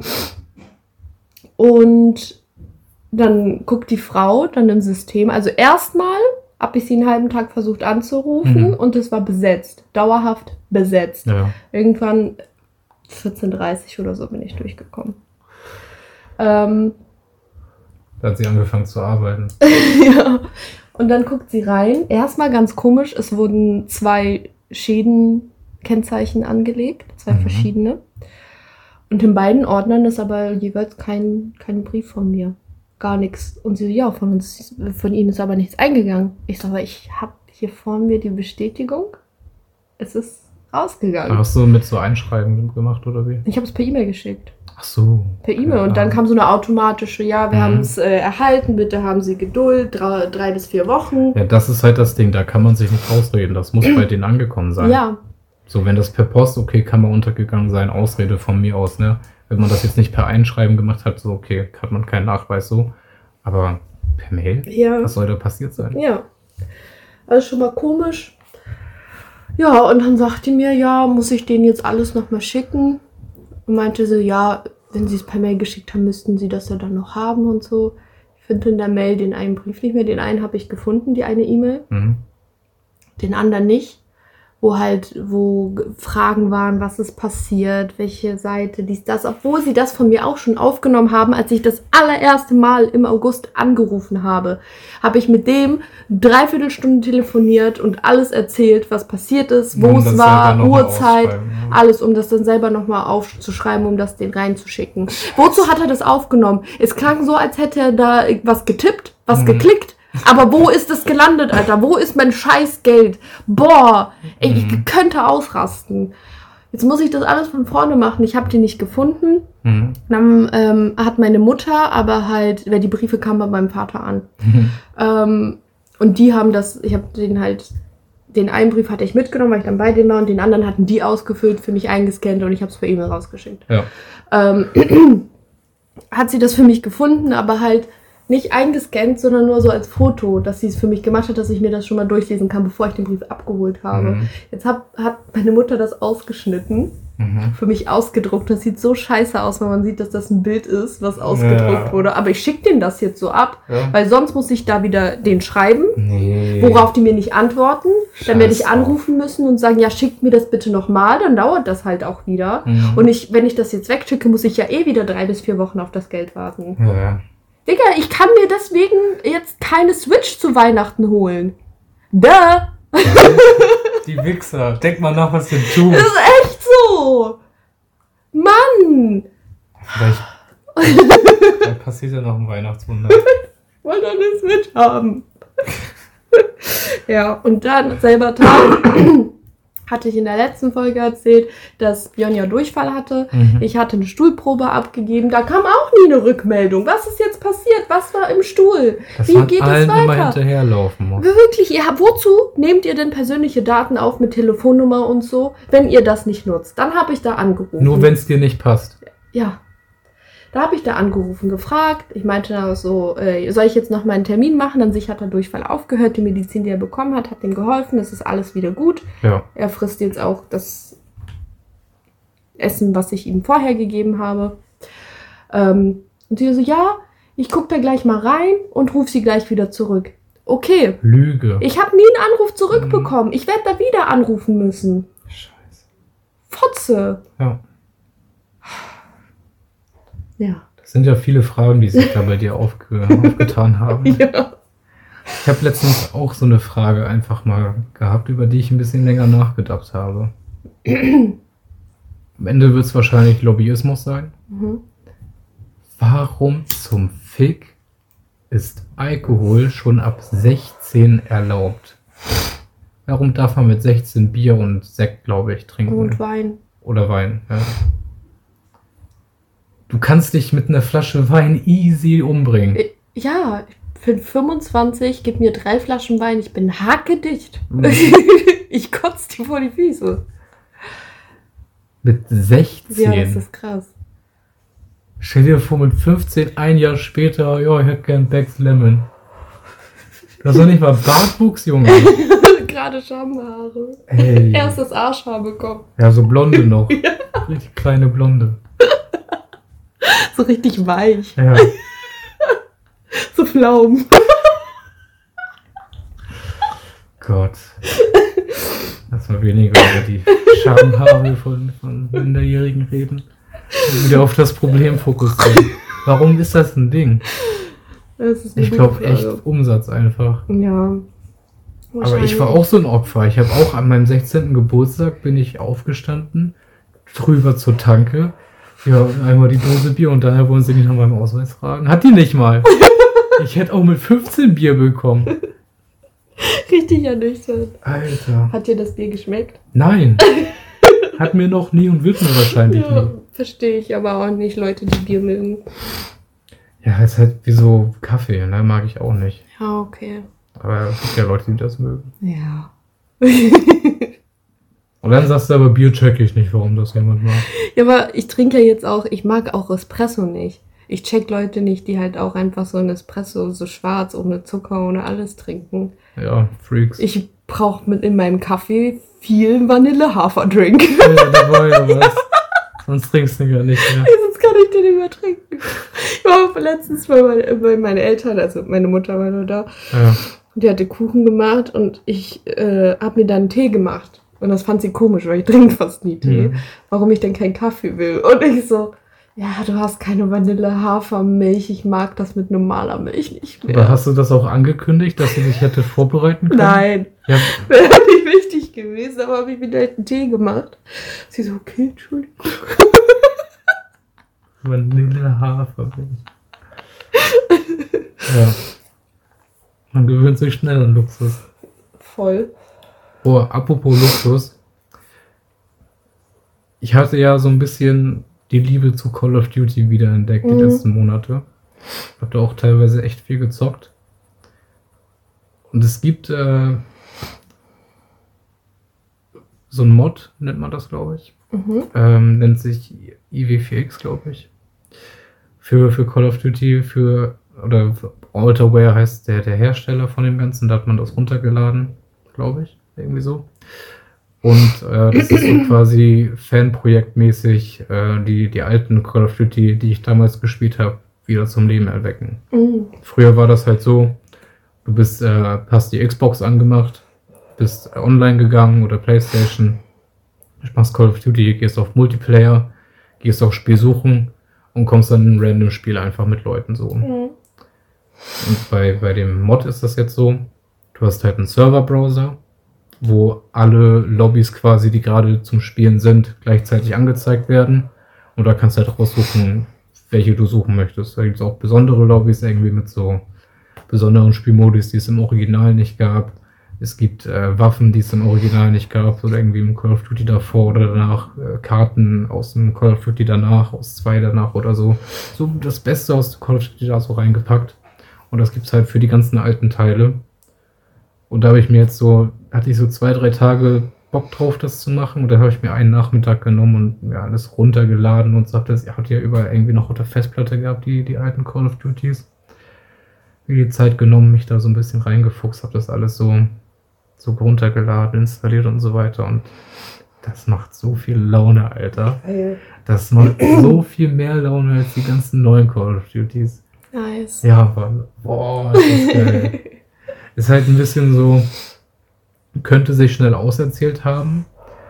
und dann guckt die Frau dann im System. Also erstmal habe ich sie einen halben Tag versucht anzurufen Mhm. und es war besetzt. Dauerhaft besetzt. Ja. Irgendwann vierzehn Uhr dreißig oder so bin ich durchgekommen. Ähm, Da hat sie angefangen zu arbeiten. ja. Und dann guckt sie rein. Erstmal ganz komisch, es wurden zwei Schädenkennzeichen angelegt, zwei Mhm. verschiedene. Und in beiden Ordnern ist aber jeweils kein, kein Brief von mir. Gar nichts. Und sie so, ja, von uns, von Ihnen ist aber nichts eingegangen. Ich so, aber ich habe hier vor mir die Bestätigung. Es ist rausgegangen. Hast du mit so Einschreiben gemacht oder wie? Ich habe es per E-Mail geschickt. Ach so. Per E-Mail. Und Ja. dann kam so eine automatische, ja, wir Mhm. haben es äh, erhalten, bitte haben Sie Geduld, drei, drei bis vier Wochen. Ja, das ist halt das Ding, da kann man sich nicht rausreden. Das muss bei denen angekommen sein. Ja, So, wenn das per Post, okay, kann man untergegangen sein, Ausrede von mir aus, ne? Wenn man das jetzt nicht per Einschreiben gemacht hat, so, okay, hat man keinen Nachweis, so. Aber per Mail? ja, Was soll da passiert sein? ja. Also schon mal komisch. Ja, und dann sagt die mir, ja, muss ich denen jetzt alles nochmal schicken? Und meinte so, ja, wenn sie es per Mail geschickt haben, müssten sie das ja dann noch haben und so. Ich finde in der Mail den einen Brief nicht mehr. Den einen habe ich gefunden, die eine E-Mail. Mhm. Den anderen nicht. wo halt, wo Fragen waren, was ist passiert, welche Seite, dies, das, obwohl sie das von mir auch schon aufgenommen haben, als ich das allererste Mal im August angerufen habe, habe ich mit dem dreiviertel Stunde telefoniert und alles erzählt, was passiert ist, wo Um es das war, selber noch mal Uhrzeit, aufschreiben, ja. alles, um das dann selber nochmal aufzuschreiben, um das den reinzuschicken. Wozu hat er das aufgenommen? Es klang so, als hätte er da was getippt, was Mhm. geklickt. Aber wo ist es gelandet, Alter? Wo ist mein Scheißgeld? Boah, ey, ich Mhm. könnte ausrasten. Jetzt muss ich das alles von vorne machen. Ich habe die nicht gefunden. Mhm. Dann ähm, hat meine Mutter, aber halt, weil die Briefe kamen bei meinem Vater an. Mhm. Ähm, und die haben das, ich habe den halt, den einen Brief hatte ich mitgenommen, weil ich dann bei denen war, und den anderen hatten die ausgefüllt, für mich eingescannt, und ich habe es per E-Mail rausgeschickt. Ja. Ähm, hat sie das für mich gefunden, aber halt nicht eingescannt, sondern nur so als Foto, dass sie es für mich gemacht hat, dass ich mir das schon mal durchlesen kann, bevor ich den Brief abgeholt habe. Mhm. Jetzt hab, hat meine Mutter das ausgeschnitten, Mhm. für mich ausgedruckt. Das sieht so scheiße aus, wenn man sieht, dass das ein Bild ist, was ausgedruckt Ja. wurde. Aber ich schicke denen das jetzt so ab, Ja. weil sonst muss ich da wieder den schreiben, Nee. worauf die mir nicht antworten. Dann werde ich Scheiß anrufen müssen und sagen, ja, schickt mir das bitte nochmal, dann dauert das halt auch wieder. Mhm. Und ich, wenn ich das jetzt wegschicke, muss ich ja eh wieder drei bis vier Wochen auf das Geld warten. Ja. Digga, ich kann mir deswegen jetzt keine Switch zu Weihnachten holen. Duh! Die Wichser. Denk mal nach, was ihr tut. Das ist echt so! Mann! Vielleicht, vielleicht passiert ja noch ein Weihnachtswunder. Ich wollte doch eine Switch haben. Ja, und dann selber Tag hatte ich in der letzten Folge erzählt, dass Björn ja Durchfall hatte. Mhm. Ich hatte eine Stuhlprobe abgegeben. Da kam auch nie eine Rückmeldung. Was ist jetzt passiert? Was war im Stuhl? Dass Wie man geht es allen immer weiter? hinterherlaufen muss. Wirklich, ihr habt, wozu nehmt ihr denn persönliche Daten auf mit Telefonnummer und so, wenn ihr das nicht nutzt? Dann habe ich da angerufen. Nur wenn es dir nicht passt. Ja. Da habe ich da angerufen, gefragt. Ich meinte da so, äh, soll ich jetzt noch mal einen Termin machen? An sich hat der Durchfall aufgehört. Die Medizin, die er bekommen hat, hat ihm geholfen. Es ist alles wieder gut. Ja. Er frisst jetzt auch das Essen, was ich ihm vorher gegeben habe. Ähm, und sie so, ja, ich gucke da gleich mal rein und rufe sie gleich wieder zurück. Okay. Lüge. Ich habe nie einen Anruf zurückbekommen. Ich werde da wieder anrufen müssen. Scheiße. Fotze. Ja. Ja. Das sind ja viele Fragen, die sich da bei dir aufge aufgetan haben. Ja. Ich habe letztens auch so eine Frage einfach mal gehabt, über die ich ein bisschen länger nachgedacht habe. Am Ende wird es wahrscheinlich Lobbyismus sein. Mhm. Warum zum Fick ist Alkohol schon ab sechzehn erlaubt? Warum darf man mit sechzehn Bier und Sekt, glaube ich, trinken? Und Wein. Oder Wein, ja. Du kannst dich mit einer Flasche Wein easy umbringen. Ja, ich bin fünfundzwanzig, gib mir drei Flaschen Wein, ich bin hakedicht. Mhm. Ich kotze dir vor die Füße. Mit sechzehn. Ja, das ist krass. Stell dir vor, mit fünfzehn, ein Jahr später, ja, ich hätte gern Becks Lemon. Du hast doch nicht mal Bartwuchs, Junge. Gerade Schamhaare. Ey. Erstes Arschhaar bekommen. Ja, so blonde noch. Richtig kleine Blonde. So richtig weich. Ja. So Pflaumen. Gott. Lass mal weniger über die Schamhaare von, von Minderjährigen reden. Und wieder auf das Problem fokussieren. Warum ist das ein Ding? Das ist eine Ich gute glaube Frage. echt Umsatz einfach. Ja. Aber ich war auch so ein Opfer. Ich habe auch an meinem sechzehnten Geburtstag bin ich aufgestanden, drüber zur Tanke. Ja, einmal die Dose Bier und daher wollen sie nicht nach meinem Ausweis fragen. Hat die nicht mal. Ich hätte auch mit fünfzehn Bier bekommen. richtig ernüchtert. Alter. Hat dir das Bier geschmeckt? Nein. Hat mir noch nie und wird mir wahrscheinlich Ja, nie. verstehe ich aber auch nicht, Leute, die Bier mögen. Ja, ist halt wie so Kaffee, ne? Mag ich auch nicht. Ja, okay. Aber es gibt ja Leute, die das mögen. Ja. Und dann sagst du aber, Bier check ich nicht, warum das jemand mag. Ja, aber ich trinke ja jetzt auch, ich mag auch Espresso nicht. Ich check Leute nicht, die halt auch einfach so ein Espresso, so schwarz, ohne Zucker, ohne alles trinken. Ja, Freaks. Ich brauche mit in meinem Kaffee viel Vanille-Haferdrink. Ja, dabei, aber was. Sonst trinkst du ja nicht mehr. Sonst kann ich den nicht mehr trinken. Ich war letztens bei, meine, bei meinen Eltern, also meine Mutter war nur da. Ja. Die hatte Kuchen gemacht und ich äh, habe mir dann einen Tee gemacht. Und das fand sie komisch, weil ich trinke fast nie Tee. Mhm. Warum ich denn keinen Kaffee will. Und ich so, ja, du hast keine Vanille-Hafermilch. Ich mag das mit normaler Milch nicht mehr. Aber hast du das auch angekündigt, dass sie sich hätte vorbereiten können? Nein. Ja. Wäre nicht wichtig gewesen, aber habe ich mir halt einen Tee gemacht. Sie so, okay, Entschuldigung. Vanille, Hafermilch. Ja. Man gewöhnt sich schnell an Luxus. Voll. Oh, apropos Luxus. Ich hatte ja so ein bisschen die Liebe zu Call of Duty wiederentdeckt die Mhm. letzten Monate. Ich habe da auch teilweise echt viel gezockt. Und es gibt äh, so ein Mod, nennt man das, glaube ich. Mhm. Ähm, nennt sich I W vier X, glaube ich. Für, für Call of Duty, für, oder Alterware heißt der, der Hersteller von dem Ganzen, da hat man das runtergeladen, glaube ich, irgendwie so. Und äh, das ist so quasi fanprojektmäßig äh, die, die alten Call of Duty, die ich damals gespielt habe, wieder zum Leben erwecken. Mhm. Früher war das halt so, du bist, äh, hast die Xbox angemacht, bist online gegangen oder Playstation, machst Call of Duty, gehst auf Multiplayer, gehst auf Spiel suchen und kommst dann in ein random Spiel einfach mit Leuten so. Mhm. Und bei, bei dem Mod ist das jetzt so, du hast halt einen Server-Browser, wo alle Lobbys quasi, die gerade zum Spielen sind, gleichzeitig angezeigt werden. Und da kannst du halt raussuchen, welche du suchen möchtest. Da gibt es auch besondere Lobbys irgendwie mit so besonderen Spielmodus, die es im Original nicht gab. Es gibt äh, Waffen, die es im Original nicht gab, oder irgendwie im Call of Duty davor oder danach, äh, Karten aus dem Call of Duty danach, aus zwei danach oder so. So das Beste aus Call of Duty da so reingepackt. Und das gibt's halt für die ganzen alten Teile. Und da habe ich mir jetzt so, hatte ich so zwei, drei Tage Bock drauf, das zu machen. Und da habe ich mir einen Nachmittag genommen und mir alles runtergeladen und sagte, ihr habt ja überall irgendwie noch auf der Festplatte gehabt, die, die alten Call of Duties. Mir die Zeit genommen, mich da so ein bisschen reingefuchst, habe das alles so, so runtergeladen, installiert und so weiter. Und das macht so viel Laune, Alter. Geil. Das macht so viel mehr Laune als die ganzen neuen Call of Duties. Nice. Ja, Mann. Boah, das ist geil. Ist halt ein bisschen so, könnte sich schnell auserzählt haben,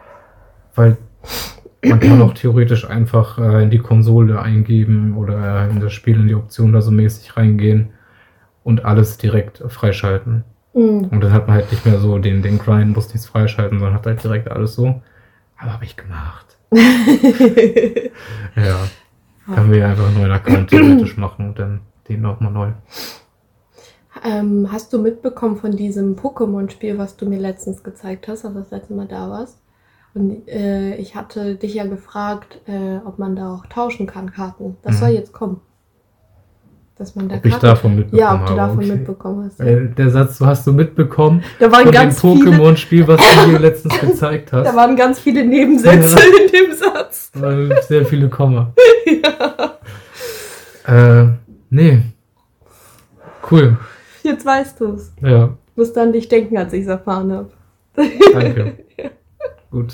weil man kann auch theoretisch einfach äh, in die Konsole eingeben oder in das Spiel in die Option da so mäßig reingehen und alles direkt freischalten. Mhm. Und dann hat man halt nicht mehr so den, den Grind, muss nichts freischalten, sondern hat halt direkt alles so. Aber habe ich gemacht. Ja. Können wir ja einfach einen neuen Account theoretisch machen und dann den nochmal neu. Ähm, hast du mitbekommen von diesem Pokémon-Spiel, was du mir letztens gezeigt hast, als du das letzte Mal da warst? Und äh, ich hatte dich ja gefragt, äh, ob man da auch tauschen kann, Karten. Das Mhm. soll jetzt kommen. Dass man da Ob ich Karten- davon mitbekommen Ja, ob du habe, davon okay. mitbekommen hast. Ja. Äh, Der Satz, so hast du mitbekommen Da waren von dem ganz viele, Pokémon-Spiel, was du mir letztens gezeigt hast. da waren ganz viele Nebensätze Ja. in dem Satz. Da waren sehr viele Komma. Ja. Äh, nee. Cool. Jetzt weißt du es. Ja, Musst an dich denken, als ich es erfahren habe. danke. Gut.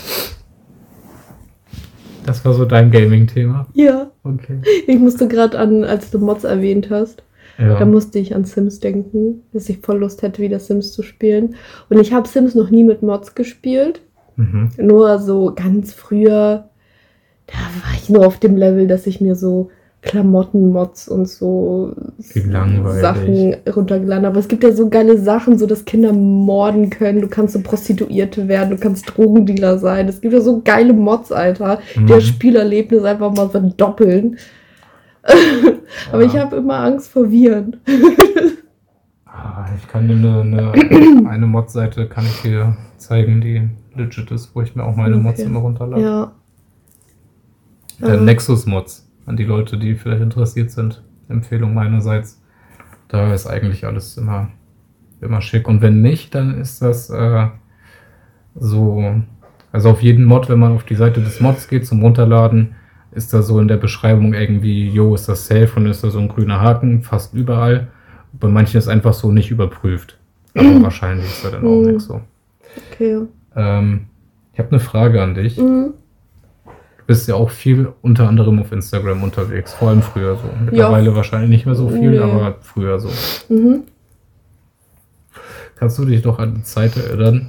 Das war so dein Gaming-Thema. Ja. Okay. Ich musste gerade an, als du Mods erwähnt hast, Ja. da musste ich an Sims denken, dass ich voll Lust hätte, wieder Sims zu spielen. Und ich habe Sims noch nie mit Mods gespielt. Mhm. Nur so ganz früher, da war ich nur auf dem Level, dass ich mir so Klamotten-Mods und so Wie langweilig. Sachen runtergeladen habe. Aber es gibt ja so geile Sachen, so dass Kinder morden können. Du kannst so Prostituierte werden, du kannst Drogendealer sein. Es gibt ja so geile Mods, Alter. Mhm. Der Spielerlebnis einfach mal verdoppeln. Aber Ja. ich habe immer Angst vor Viren. Ah, ich kann dir eine, eine, eine Mod-Seite kann ich dir zeigen, die legit ist, wo ich mir auch meine Okay. Mods immer runterlade. Ja. Der Ähm, Nexus-Mods, an die Leute, die vielleicht interessiert sind. Empfehlung meinerseits. Da ist eigentlich alles immer, immer schick. Und wenn nicht, dann ist das äh, so, also auf jeden Mod, wenn man auf die Seite des Mods geht zum Runterladen, ist da so in der Beschreibung irgendwie, jo, ist das safe und ist da so ein grüner Haken, fast überall. Bei manchen ist einfach so nicht überprüft. Aber wahrscheinlich ist da dann auch Mhm. nichts so. Okay. Ähm, ich habe eine Frage an dich. Mhm. Du bist ja auch viel unter anderem auf Instagram unterwegs, vor allem früher so. Mittlerweile wahrscheinlich nicht mehr so viel, Nee. aber früher so. Mhm. Kannst du dich doch an die Zeit erinnern,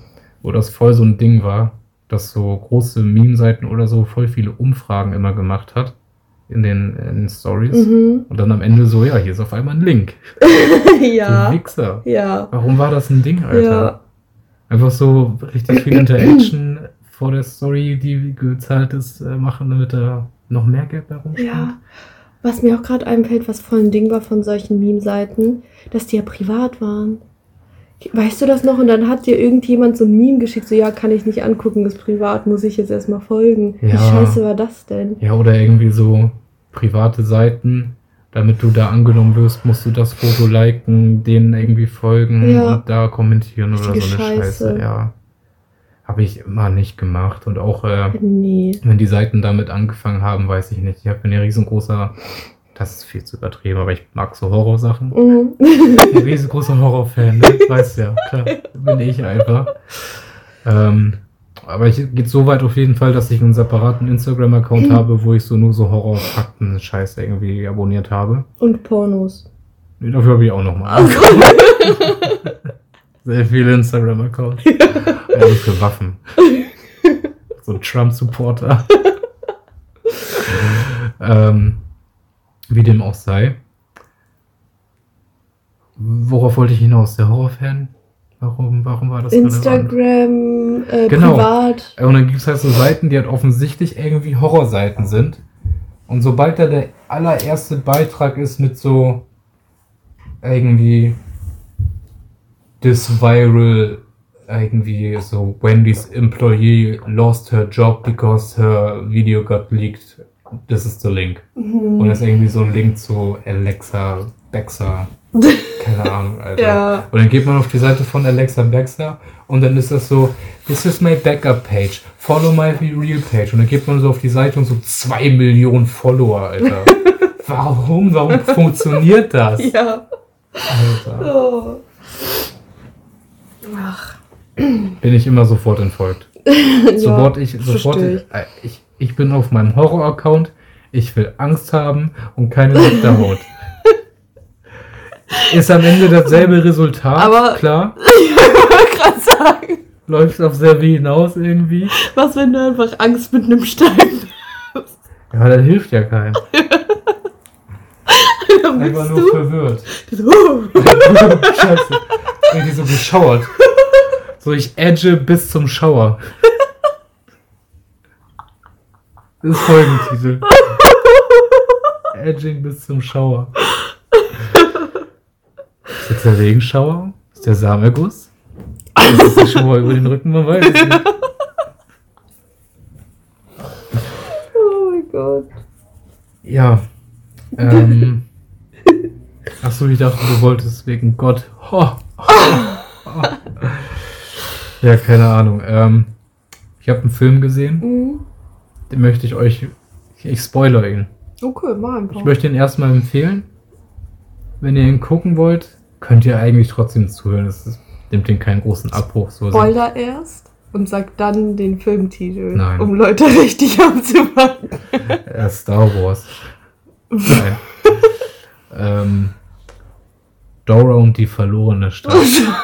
wo das voll so ein Ding war, dass so große Meme-Seiten oder so voll viele Umfragen immer gemacht hat in den, in den Stories. Mhm. Und dann am Ende so, ja, hier ist auf einmal ein Link. Ja. Du Wichser. Ja. Warum war das ein Ding, Alter? Ja. Einfach so richtig viel Interaction vor der Story, die gezahlt ist, äh, machen, damit da noch mehr Geld bei rumkommt. Ja. Was mir auch gerade einfällt, was voll ein Ding war von solchen Meme-Seiten, dass die ja privat waren. Weißt du das noch? Und dann hat dir irgendjemand so ein Meme geschickt, so, ja, kann ich nicht angucken, ist privat, muss ich jetzt erstmal folgen. Ja. Wie scheiße war das denn? Ja, oder irgendwie so private Seiten, damit du da angenommen wirst, musst du das Foto liken, denen irgendwie folgen Ja. und da kommentieren oder so eine Richtige Scheiße. Scheiße. Ja. Habe ich immer nicht gemacht. Und auch, äh, Nee. wenn die Seiten damit angefangen haben, weiß ich nicht. Ich bin ja riesengroßer, das ist viel zu übertrieben, aber ich mag so Horrorsachen. Mhm. Ein riesengroßer Horrorfan, ne? Weißt ja, klar, bin ich einfach. Ähm, aber ich geht so weit auf jeden Fall, dass ich einen separaten Instagram-Account habe, wo ich so nur so Horror-Fakten-Scheiße irgendwie abonniert habe. Und Pornos. Nee, dafür habe ich auch nochmal. Sehr viele Instagram-Accounts. Ja, das für Waffen. So ein Trump-Supporter. ähm, wie dem auch sei. Worauf wollte ich hinaus? Der Horrorfan? Warum, warum war das relevant? Instagram, äh, Genau. privat. Und dann gibt es halt so Seiten, die halt offensichtlich irgendwie Horrorseiten sind. Und sobald da der allererste Beitrag ist mit so irgendwie this viral, irgendwie so Wendy's employee lost her job because her video got leaked. This is the link. Mhm. Und das ist irgendwie so ein Link zu Alexa Baxter. Keine Ahnung, Alter. Ja. Und dann geht man auf die Seite von Alexa Baxter und dann ist das so, this is my backup page, follow my real page. Und dann geht man so auf die Seite und so zwei Millionen Follower, Alter. Warum? Warum funktioniert das? Ja. Alter. Oh. Ach. Bin ich immer sofort entfolgt. Sofort ich, sofort versteh ich, äh, ich, ich bin auf meinem Horror-Account, ich will Angst haben und keine nackte Haut. Ist am Ende dasselbe Resultat, Aber- klar. Ich wollte gerade sagen, Läuft auf selbe hinaus irgendwie. was, wenn du einfach Angst mit einem Stein hast? Ja, das hilft ja keinem. Dann Einfach bist nur du verwirrt. so, oh. Scheiße. Irgendwie so geschauert. So, ich edge bis zum Schauer. Das ist Folgentitel. Edging bis zum Schauer. Ist jetzt der Regenschauer? Ist der Samenerguss? Ist das der Schauer über den Rücken? Man weiß es nicht. Oh mein Gott. Ja. Ähm. Achso, ich dachte, du wolltest wegen Gott. Ho, ho, ho. Ja, keine Ahnung. Ähm, ich habe einen Film gesehen, Mhm. den möchte ich euch. Ich, ich spoilere ihn. Okay, mach einfach. Ich möchte ihn erstmal empfehlen. Wenn ihr ihn gucken wollt, könnt ihr eigentlich trotzdem zuhören. Es ist- nimmt den keinen großen Abbruch. So Spoiler erst und sag dann den Filmtitel, Nein. um Leute richtig abzumachen. Er ist Star Wars. Nein. ähm, Dora und die verlorene Stadt.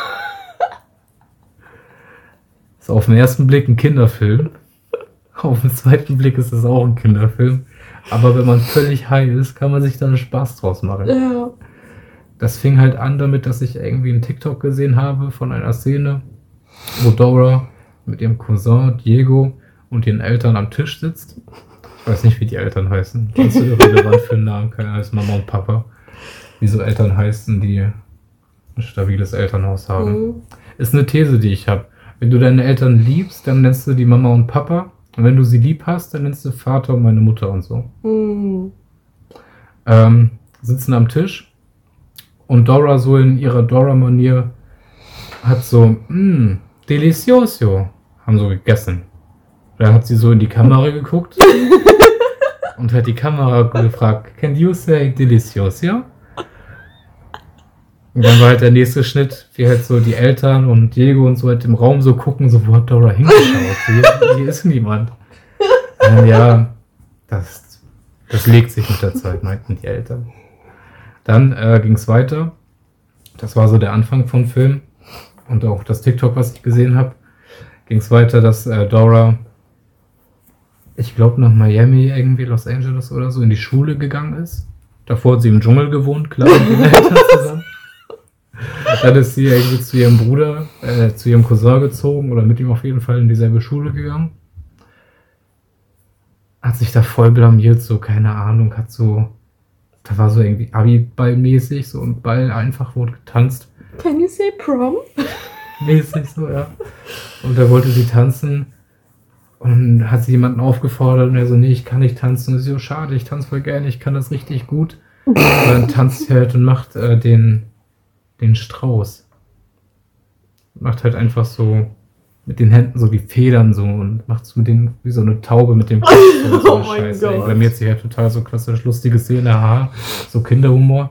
Ist auf den ersten Blick ein Kinderfilm. Auf den zweiten Blick ist es auch ein Kinderfilm. Aber wenn man völlig high ist, kann man sich da einen Spaß draus machen. Ja. Das fing halt an damit, dass ich irgendwie einen TikTok gesehen habe von einer Szene, wo Dora mit ihrem Cousin Diego und ihren Eltern am Tisch sitzt. Ich weiß nicht, wie die Eltern heißen. Das ist so irrelevant für einen Namen. Keiner heißt Mama und Papa. Wie so Eltern heißen, die ein stabiles Elternhaus haben. Mhm. Ist eine These, die ich habe. Wenn du deine Eltern liebst, dann nennst du die Mama und Papa. Und wenn du sie lieb hast, dann nennst du Vater und meine Mutter und so. Mhm. Ähm, sitzen am Tisch und Dora so in ihrer Dora-Manier hat so, mmm, delicioso, haben so gegessen. Dann hat sie so in die Kamera geguckt und hat die Kamera gefragt, can you say delicioso? Und dann war halt der nächste Schnitt, wie halt so die Eltern und Diego und so halt im Raum so gucken, so, wo hat Dora hingeschaut? Hier, hier ist niemand. Und dann, ja, das, das legt sich mit der Zeit, meinten die Eltern. Dann äh, ging es weiter. Das war so der Anfang vom Film und auch das TikTok, was ich gesehen habe. ging es weiter, dass äh, Dora, ich glaube nach Miami, irgendwie Los Angeles oder so, in die Schule gegangen ist. Davor hat sie im Dschungel gewohnt, klar, mit den Eltern zusammen. Dann ist sie irgendwie zu ihrem Bruder, äh, zu ihrem Cousin gezogen oder mit ihm auf jeden Fall in dieselbe Schule gegangen. Hat sich da voll blamiert, so, keine Ahnung, hat so, da war so irgendwie Abi-Ball-mäßig, so ein Ball einfach wurde getanzt. Can you say prom? Mäßig so, ja. Und da wollte sie tanzen und dann hat sie jemanden aufgefordert und er so, nee, ich kann nicht tanzen. Und sie so, schade, ich tanze voll gerne, ich kann das richtig gut. Und dann tanzt sie halt und macht äh, den, den Strauß. Macht halt einfach so mit den Händen so die Federn so und macht es mit denen wie so eine Taube mit dem Kopf. So, so Oh mein Scheiße. Gott. Bei mir hat sich halt total so klassisch lustige Szene, haha, so Kinderhumor.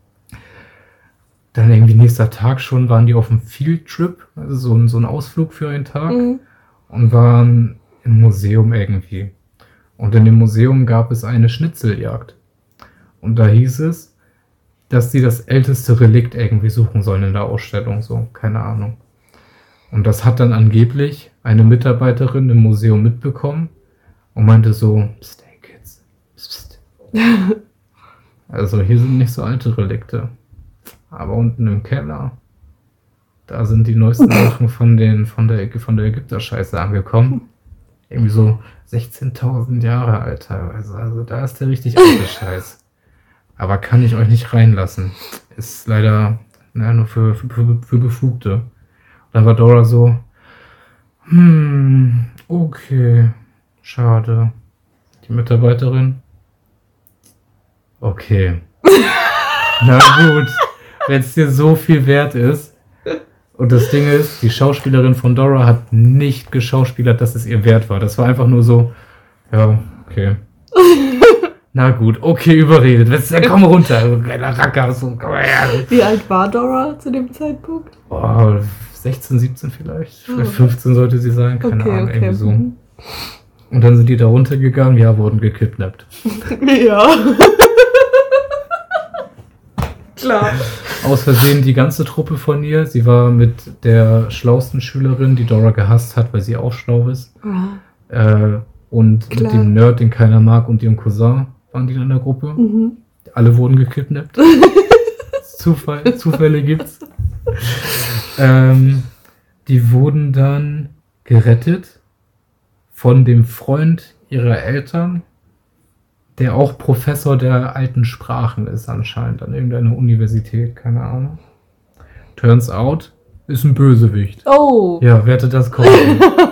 Dann irgendwie nächster Tag schon waren die auf einem Field-Trip, also so ein, so ein Ausflug für einen Tag Mhm. und waren im Museum irgendwie. Und in dem Museum gab es eine Schnitzeljagd. Und da hieß es, dass sie das älteste Relikt irgendwie suchen sollen in der Ausstellung, so, keine Ahnung. Und das hat dann angeblich eine Mitarbeiterin im Museum mitbekommen und meinte so, psst, hey Kids, psst, psst. Also hier sind nicht so alte Relikte. Aber unten im Keller, da sind die neuesten Sachen von, den, von der, von der Ägypter-Scheiße angekommen. Irgendwie so sechzehntausend Jahre alt teilweise. Also da ist der richtig alte Scheiß. Aber kann ich euch nicht reinlassen. Ist leider na, nur für, für, für Befugte. Und dann war Dora so, hm, okay, schade. Die Mitarbeiterin, okay. Na gut. Wenn es dir so viel wert ist. Und das Ding ist, die Schauspielerin von Dora hat nicht geschauspielert, dass es ihr wert war. Das war einfach nur so, ja, okay. Na gut, okay, überredet. Dann komm runter, so ein kleiner Racker. So, komm her. Wie alt war Dora zu dem Zeitpunkt? Oh, sechzehn, siebzehn vielleicht. Vielleicht fünfzehn sollte sie sein, keine Okay, Ahnung, okay. irgendwie so. Mhm. Und dann sind die da runtergegangen, ja, wurden gekidnappt. Ja. Klar. Aus Versehen die ganze Truppe von ihr. Sie war mit der schlausten Schülerin, die Dora gehasst hat, weil sie auch schlau ist. Ja. Äh, und Klar. mit dem Nerd, den keiner mag, und ihrem Cousin waren die in der Gruppe. Mhm. Alle wurden gekidnappt. Zufall, Zufälle gibt's. ähm, die wurden dann gerettet von dem Freund ihrer Eltern, der auch Professor der alten Sprachen ist anscheinend an irgendeiner Universität, keine Ahnung. Turns out, ist ein Bösewicht. Oh. Ja, wer hätte das kommen?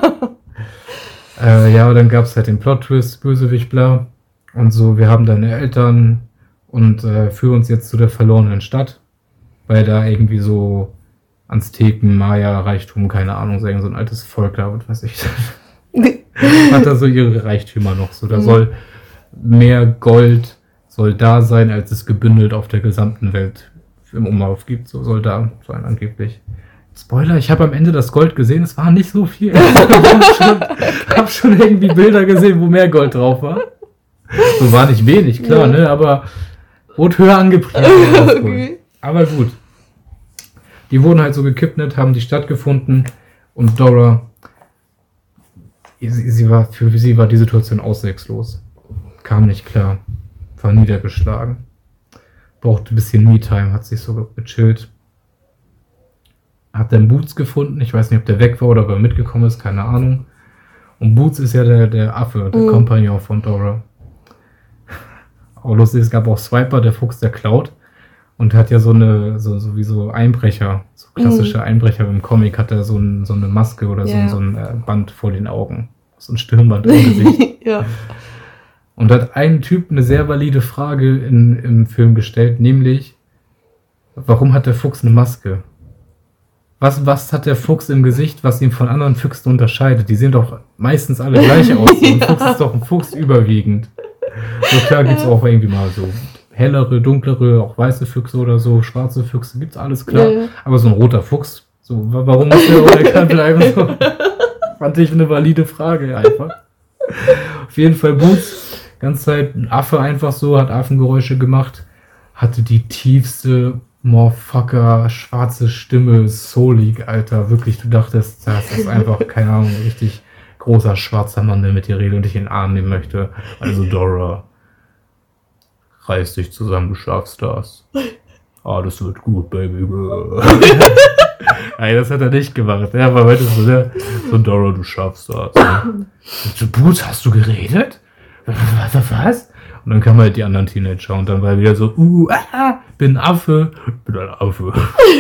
äh, ja, dann gab es halt den Plot-Twist, Bösewicht, bla. Und so, wir haben deine Eltern und äh, führ uns jetzt zu der verlorenen Stadt, weil da irgendwie so Azteken, Maya, Reichtum, keine Ahnung, sagen, so ein altes Volk da, was weiß ich. Hat da so ihre Reichtümer noch. So, da Mhm. soll mehr Gold soll da sein, als es gebündelt auf der gesamten Welt im Umlauf gibt. So soll da sein angeblich. Spoiler, ich habe am Ende das Gold gesehen, es war nicht so viel. Ich habe schon, hab schon irgendwie Bilder gesehen, wo mehr Gold drauf war. So war nicht wenig, klar, Ja. ne? Aber wurde höher angepriesen. Okay. Aber gut. Die wurden halt so gekidnappt, haben die Stadt gefunden und Dora, sie, sie war, für sie war die Situation ausweglos. Kam nicht klar. War niedergeschlagen. Brauchte ein bisschen Me-Time, hat sich so gechillt. Hat dann Boots gefunden. Ich weiß nicht, ob der weg war oder ob er mitgekommen ist, keine Ahnung. Und Boots ist ja der, der Affe, der Mhm. Kompagnon von Dora. Auch lustig, es gab auch Swiper, der Fuchs, der klaut. Und hat ja so eine, so, so wie so Einbrecher, so klassische Einbrecher im Comic, hat er so, ein, so eine Maske oder so, Ja. ein- so ein äh, Band vor den Augen. So ein Stirnband im Gesicht. Ja. Und da hat ein Typ eine sehr valide Frage in, im Film gestellt, nämlich, warum hat der Fuchs eine Maske? Was, was hat der Fuchs im Gesicht, was ihn von anderen Füchsen unterscheidet? Die sehen doch meistens alle gleich aus. So ein Ja. Fuchs ist doch ein Fuchs überwiegend. So klar gibt es auch irgendwie mal so hellere, dunklere, auch weiße Füchse oder so, schwarze Füchse, gibt's alles klar. Ja, ja. Aber so ein roter Fuchs, so, wa- warum muss der unerkannt bleiben? So, fand ich eine valide Frage einfach. Auf jeden Fall Boots, ganze Zeit ein Affe einfach so, hat Affengeräusche gemacht, hatte die tiefste Motherfucker, schwarze Stimme, soulig, Alter. Wirklich, du dachtest, das ist einfach, keine Ahnung, ein richtig großer schwarzer Mann, der mit dir redet und dich in den Arm nehmen möchte. Also Dora, reiß dich zusammen, du schaffst das. Ah, das wird gut, Baby. Nein, das hat er nicht gemacht. Ja, aber heute ist so, der, so Dora, du schaffst das. So, Boots, hast du geredet? Was? Was? Und dann kamen halt die anderen Teenager und dann war er wieder so, uh, ah, bin ein Affe, bin ein Affe.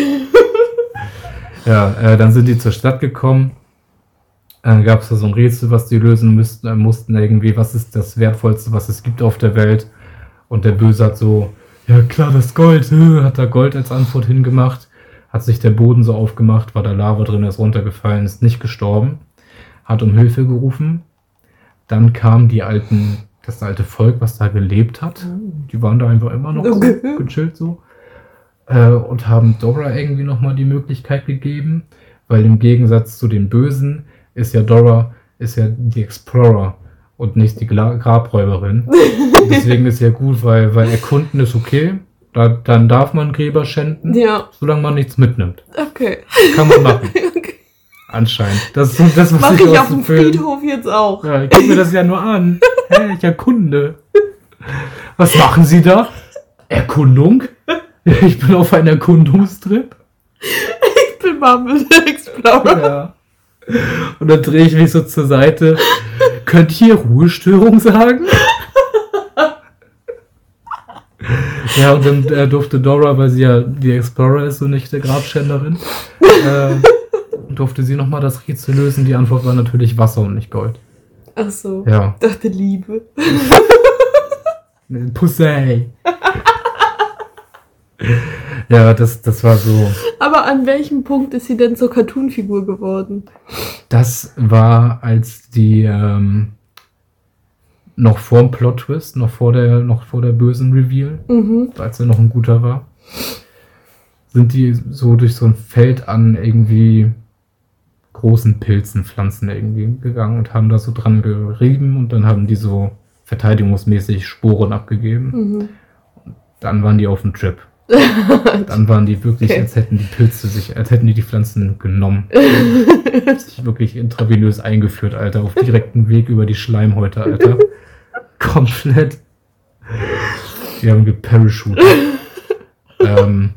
Ja, äh, dann sind die zur Stadt gekommen. Dann gab es da so ein Rätsel, was die lösen müssten, äh, mussten irgendwie, was ist das Wertvollste, was es gibt auf der Welt. Und der Böse hat so, ja klar, das Gold, hat da Gold als Antwort hingemacht. Hat sich der Boden so aufgemacht, war da Lava drin, ist runtergefallen, ist nicht gestorben. Hat um Hilfe gerufen. Dann kamen die alten, das alte Volk, was da gelebt hat. Die waren da einfach immer noch so gechillt so. Äh, und haben Dora irgendwie nochmal die Möglichkeit gegeben. Weil im Gegensatz zu den Bösen ist ja Dora, ist ja die Explorer und nicht die Gra- Grabräuberin. Deswegen ist ja gut, weil, weil erkunden ist okay. Da, dann darf man Gräber schänden, Ja. solange man nichts mitnimmt. Okay. Kann man machen. Okay. Anscheinend. Das ist so das, was Mach ich, ich aus auf dem dem Film... Friedhof jetzt auch. Ja, ich guck mir das ja nur an. Hä, ich erkunde. Was machen Sie da? Erkundung? Ich bin auf einem Erkundungstrip. Ich bin Marvel Explorer. Ja. Und dann drehe ich mich so zur Seite. Könnt ihr Ruhestörung sagen? Ja, und dann äh, durfte Dora, weil sie ja die Explorer ist und nicht der Grabschänderin, äh, durfte sie nochmal das Rätsel lösen. Die Antwort war natürlich Wasser und nicht Gold. Ach so. Ja. Ich dachte Liebe. Pussy. Ja, das, das war so. Aber an welchem Punkt ist sie denn zur Cartoon-Figur geworden? Das war, als die ähm, noch vor dem Plot-Twist, noch vor der, noch vor der bösen Reveal, Mhm. als er noch ein guter war, sind die so durch so ein Feld an irgendwie großen Pilzen, Pflanzen irgendwie gegangen und haben da so dran gerieben und dann haben die so verteidigungsmäßig Sporen abgegeben. Mhm. Dann waren die auf dem Trip. Dann waren die wirklich, Okay. als hätten die Pilze sich, als hätten die die Pflanzen genommen. Sich wirklich intravenös eingeführt, Alter, auf direktem Weg über die Schleimhäute, Alter. Komplett. Die haben geparachutet. ähm,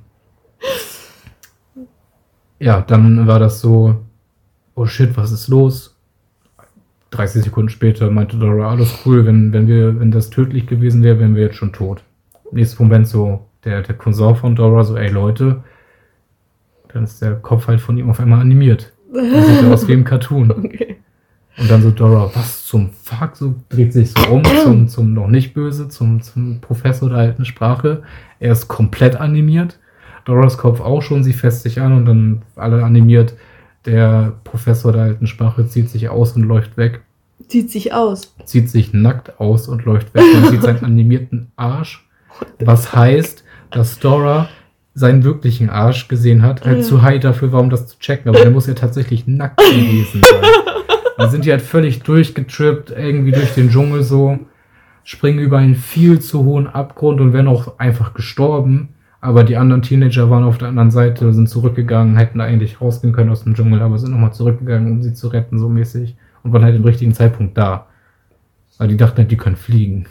ja, dann war das so, oh shit, was ist los? dreißig Sekunden später meinte Dora, alles cool, wenn, wenn wir, wenn das tödlich gewesen wäre, wären wir jetzt schon tot. Nächster Moment so, der, der Cousin von Dora so, ey Leute, dann ist der Kopf halt von ihm auf einmal animiert. Dann sieht er aus wie im Cartoon. Okay. Und dann so Dora, was zum Fuck? So dreht sich so um zum, zum noch nicht böse, zum, zum Professor der alten Sprache. Er ist komplett animiert. Doras Kopf auch schon, sie fässt sich an und dann alle animiert. Der Professor der alten Sprache zieht sich aus und läuft weg. Zieht sich aus. Zieht sich nackt aus und läuft weg. Man sieht seinen animierten Arsch. Was heißt, dass Dora seinen wirklichen Arsch gesehen hat. Halt zu high dafür war, um das zu checken. Aber der muss ja tatsächlich nackt gewesen sein. Dann sind die halt völlig durchgetrippt, irgendwie durch den Dschungel so, springen über einen viel zu hohen Abgrund und wären auch einfach gestorben. Aber die anderen Teenager waren auf der anderen Seite, sind zurückgegangen, hätten eigentlich rausgehen können aus dem Dschungel, aber sind nochmal zurückgegangen, um sie zu retten, so mäßig. Und waren halt im richtigen Zeitpunkt da. Weil die dachten halt, die können fliegen.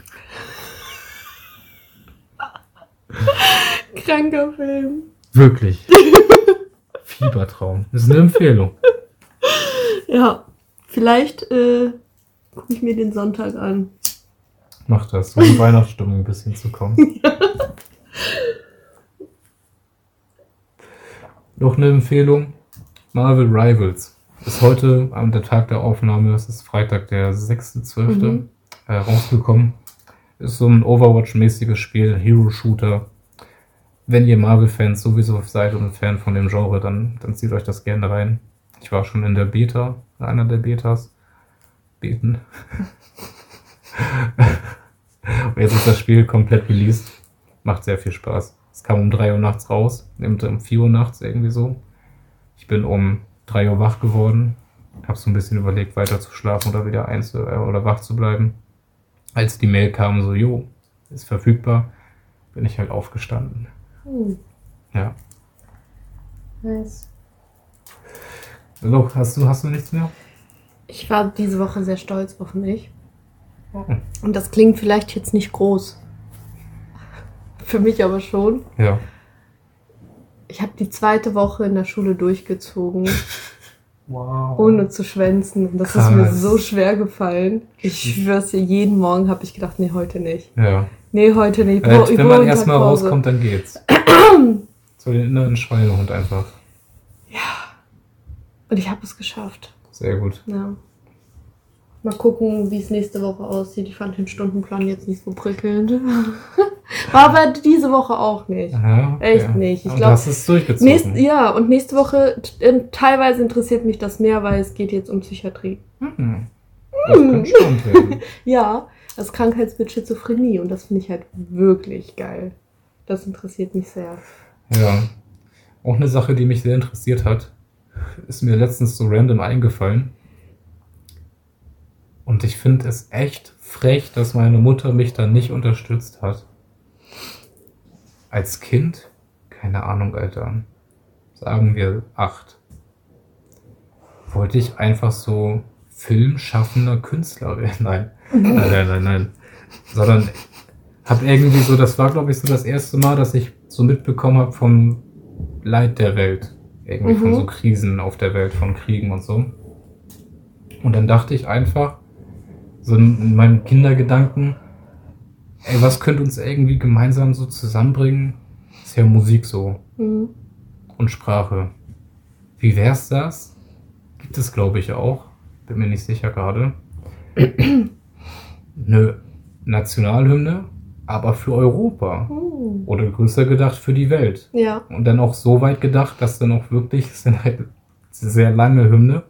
Kranker Film. Wirklich. Fiebertraum. Das ist eine Empfehlung. Ja, vielleicht äh, gucke ich mir den Sonntag an. Mach das, um in Weihnachtsstimmung ein bisschen zu kommen. Noch eine Empfehlung. Marvel Rivals. Ist heute, am der Tag der Aufnahme, es ist Freitag, der sechster zwölfter Mhm. äh, rausgekommen. Ist so ein Overwatch-mäßiges Spiel, Hero-Shooter. Wenn ihr Marvel-Fans sowieso seid und ein Fan von dem Genre, dann, dann zieht euch das gerne rein. Ich war schon in der Beta, in einer der Betas. Beten. Und jetzt ist das Spiel komplett released. Macht sehr viel Spaß. Es kam um drei Uhr nachts raus, um vier Uhr nachts irgendwie so. Ich bin um drei Uhr wach geworden. Hab so ein bisschen überlegt, weiter zu schlafen oder wieder eins äh, oder wach zu bleiben. Als die Mail kam, so, jo, ist verfügbar, bin ich halt aufgestanden. Hm. Ja. Nice. So, hast du, hast du nichts mehr? Ich war diese Woche sehr stolz auf mich. Oh. Und das klingt vielleicht jetzt nicht groß. Für mich aber schon. Ja. Ich habe die zweite Woche in der Schule durchgezogen, Wow. ohne zu schwänzen. Und das Krass. ist mir so schwer gefallen. Ich schwör's dir, jeden Morgen habe ich gedacht, nee, heute nicht. Ja. Nee, heute nicht. Äh, Wo- wenn wo man Mittagspause. erstmal rauskommt, dann geht's. So den inneren Schweinehund einfach. Und ich habe es geschafft. Sehr gut. Ja. Mal gucken, wie es nächste Woche aussieht. Ich fand den Stundenplan jetzt nicht so prickelnd. War aber diese Woche auch nicht. Ja, okay. Echt nicht. Ich Und glaub, das ist durchgezogen. Nächst, ja, und nächste Woche, t- äh, teilweise interessiert mich das mehr, weil es geht jetzt um Psychiatrie. Mhm. Das könnte spannend werden. Ja, das Krankheitsbild Schizophrenie und das finde ich halt wirklich geil. Das interessiert mich sehr. Ja. Auch eine Sache, die mich sehr interessiert hat, ist mir letztens so random eingefallen. Und ich finde es echt frech, dass meine Mutter mich da nicht unterstützt hat. Als Kind, keine Ahnung, Alter, sagen wir acht, wollte ich einfach so filmschaffender Künstler werden. Nein, nein, nein, nein, nein. Sondern hab irgendwie so, das war glaube ich so das erste Mal, dass ich so mitbekommen habe vom Leid der Welt. Irgendwie von Mhm. so Krisen auf der Welt, von Kriegen und so. Und dann dachte ich einfach, so in meinem Kindergedanken, ey, was könnte uns irgendwie gemeinsam so zusammenbringen? Ist ja Musik so Mhm. und Sprache. Wie wär's das? Gibt es, glaube ich, auch. Bin mir nicht sicher gerade. Eine Nationalhymne, aber für Europa. Mhm. Oder größer gedacht für die Welt. Ja. Und dann auch so weit gedacht, dass dann auch wirklich, es sind halt sehr lange Hymne,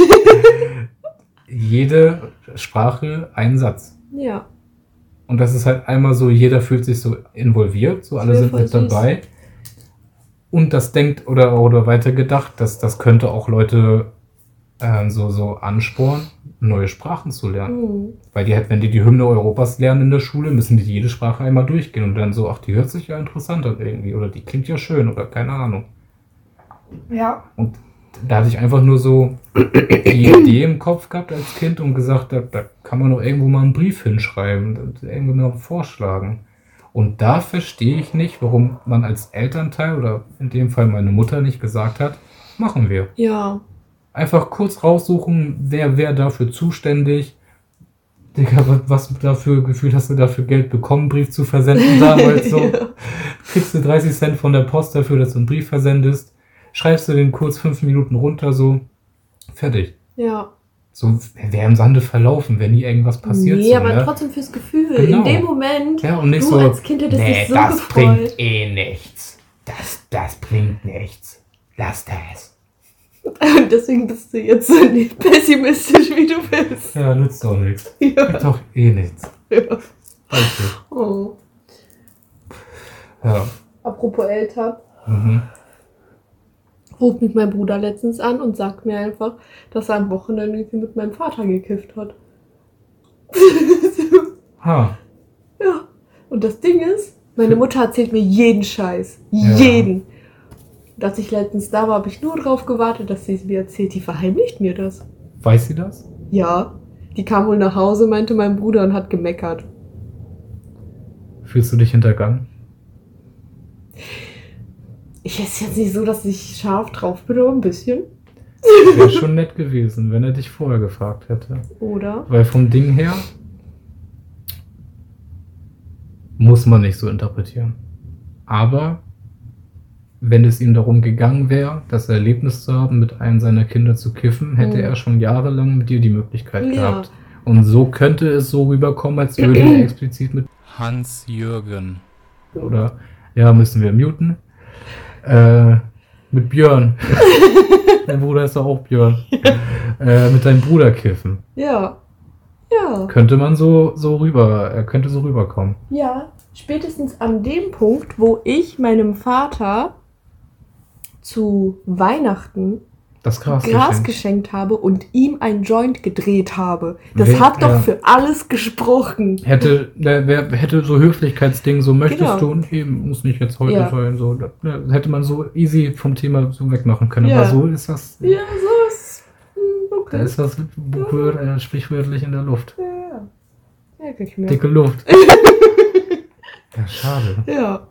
jede Sprache ein Satz. Ja. Und das ist halt einmal so, jeder fühlt sich so involviert, so alle Das wär sind voll mit süß. dabei. Und das denkt oder, oder weiter gedacht, dass das könnte auch Leute äh, so, so anspornen, neue Sprachen zu lernen. Mhm. Weil die halt, wenn die die Hymne Europas lernen in der Schule, müssen die jede Sprache einmal durchgehen und dann so, ach, die hört sich ja interessant an irgendwie oder die klingt ja schön oder keine Ahnung. Ja. Und da hatte ich einfach nur so die Idee im Kopf gehabt als Kind und gesagt, da, da kann man doch irgendwo mal einen Brief hinschreiben und irgendwo mal vorschlagen. Und da verstehe ich nicht, warum man als Elternteil oder in dem Fall meine Mutter nicht gesagt hat, machen wir. Ja. Einfach kurz raussuchen, wer wäre dafür zuständig. Digga, was, was dafür gefühlt hast du dafür Geld bekommen, einen Brief zu versenden damals so. Ja. Kriegst du dreißig Cent von der Post dafür, dass du einen Brief versendest. Schreibst du den kurz fünf Minuten runter, so. Fertig. Ja. So, wäre im Sande verlaufen, wenn nie irgendwas passiert. Nee, so, aber ne? trotzdem fürs Gefühl. Genau. In dem Moment, Ja, und nicht du so, als Kind hättest nee, dich so das gefreut. bringt eh nichts. Das, das bringt nichts. Lass das. Und deswegen bist du jetzt so nicht pessimistisch, wie du bist. Ja, nützt doch nichts. Ja. Bringt doch eh nichts. Ja. Okay. Oh. Ja. Apropos Eltern, Mhm. ruft mich mein Bruder letztens an und sagt mir einfach, dass er am Wochenende irgendwie mit meinem Vater gekifft hat. Ha. Ja. Und das Ding ist, meine Mutter erzählt mir jeden Scheiß. Ja. Jeden. Und als ich letztens da war, habe ich nur drauf gewartet, dass sie es mir erzählt. Die verheimlicht mir das. Weiß sie das? Ja. Die kam wohl nach Hause, meinte mein Bruder und hat gemeckert. Fühlst du dich hintergangen? Ich ist jetzt nicht so, dass ich scharf drauf bin, aber ein bisschen. Wäre schon nett gewesen, wenn er dich vorher gefragt hätte. Oder? Weil vom Ding her muss man nicht so interpretieren. Aber wenn es ihm darum gegangen wäre, das Erlebnis zu haben, mit einem seiner Kinder zu kiffen, hätte Mhm. er schon jahrelang mit dir die Möglichkeit Ja. gehabt. Und so könnte es so rüberkommen, als würde er explizit mit Hans-Jürgen oder, ja, müssen wir muten, äh, mit Björn. Dein Bruder ist doch auch Björn. Äh, mit deinem Bruder kiffen. Ja. Ja. Könnte man so, so rüber, er könnte so rüberkommen. Ja. Spätestens an dem Punkt, wo ich meinem Vater zu Weihnachten das Gras, Gras geschenkt. geschenkt habe und ihm ein Joint gedreht habe. Das Wer- hat doch ja. für alles gesprochen. Hätte, wer, wer hätte so Höflichkeitsding, so möchtest Genau. du und eben muss nicht jetzt heute Ja. sein, so da- da hätte man so easy vom Thema so wegmachen können. Ja. Aber so ist das, Ja, so ist hm, da okay. ist das buchwör- äh, sprichwörtlich in der Luft. Ja, ja. Ja, krieg ich mir. Dicke Luft. Ja, schade. Ja.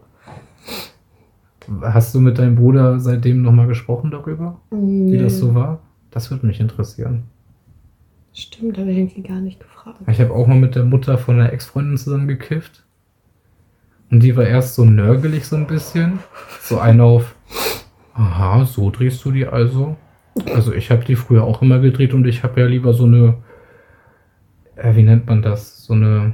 Hast du mit deinem Bruder seitdem nochmal gesprochen darüber, wie Nee. das so war? Das würde mich interessieren. Stimmt, habe ich irgendwie gar nicht gefragt. Ich habe auch mal mit der Mutter von einer Ex-Freundin zusammen gekifft. Und die war erst so nörgelig so ein bisschen. So eine auf, aha, so drehst du die also? Also ich habe die früher auch immer gedreht und ich habe ja lieber so eine, äh, wie nennt man das? So eine,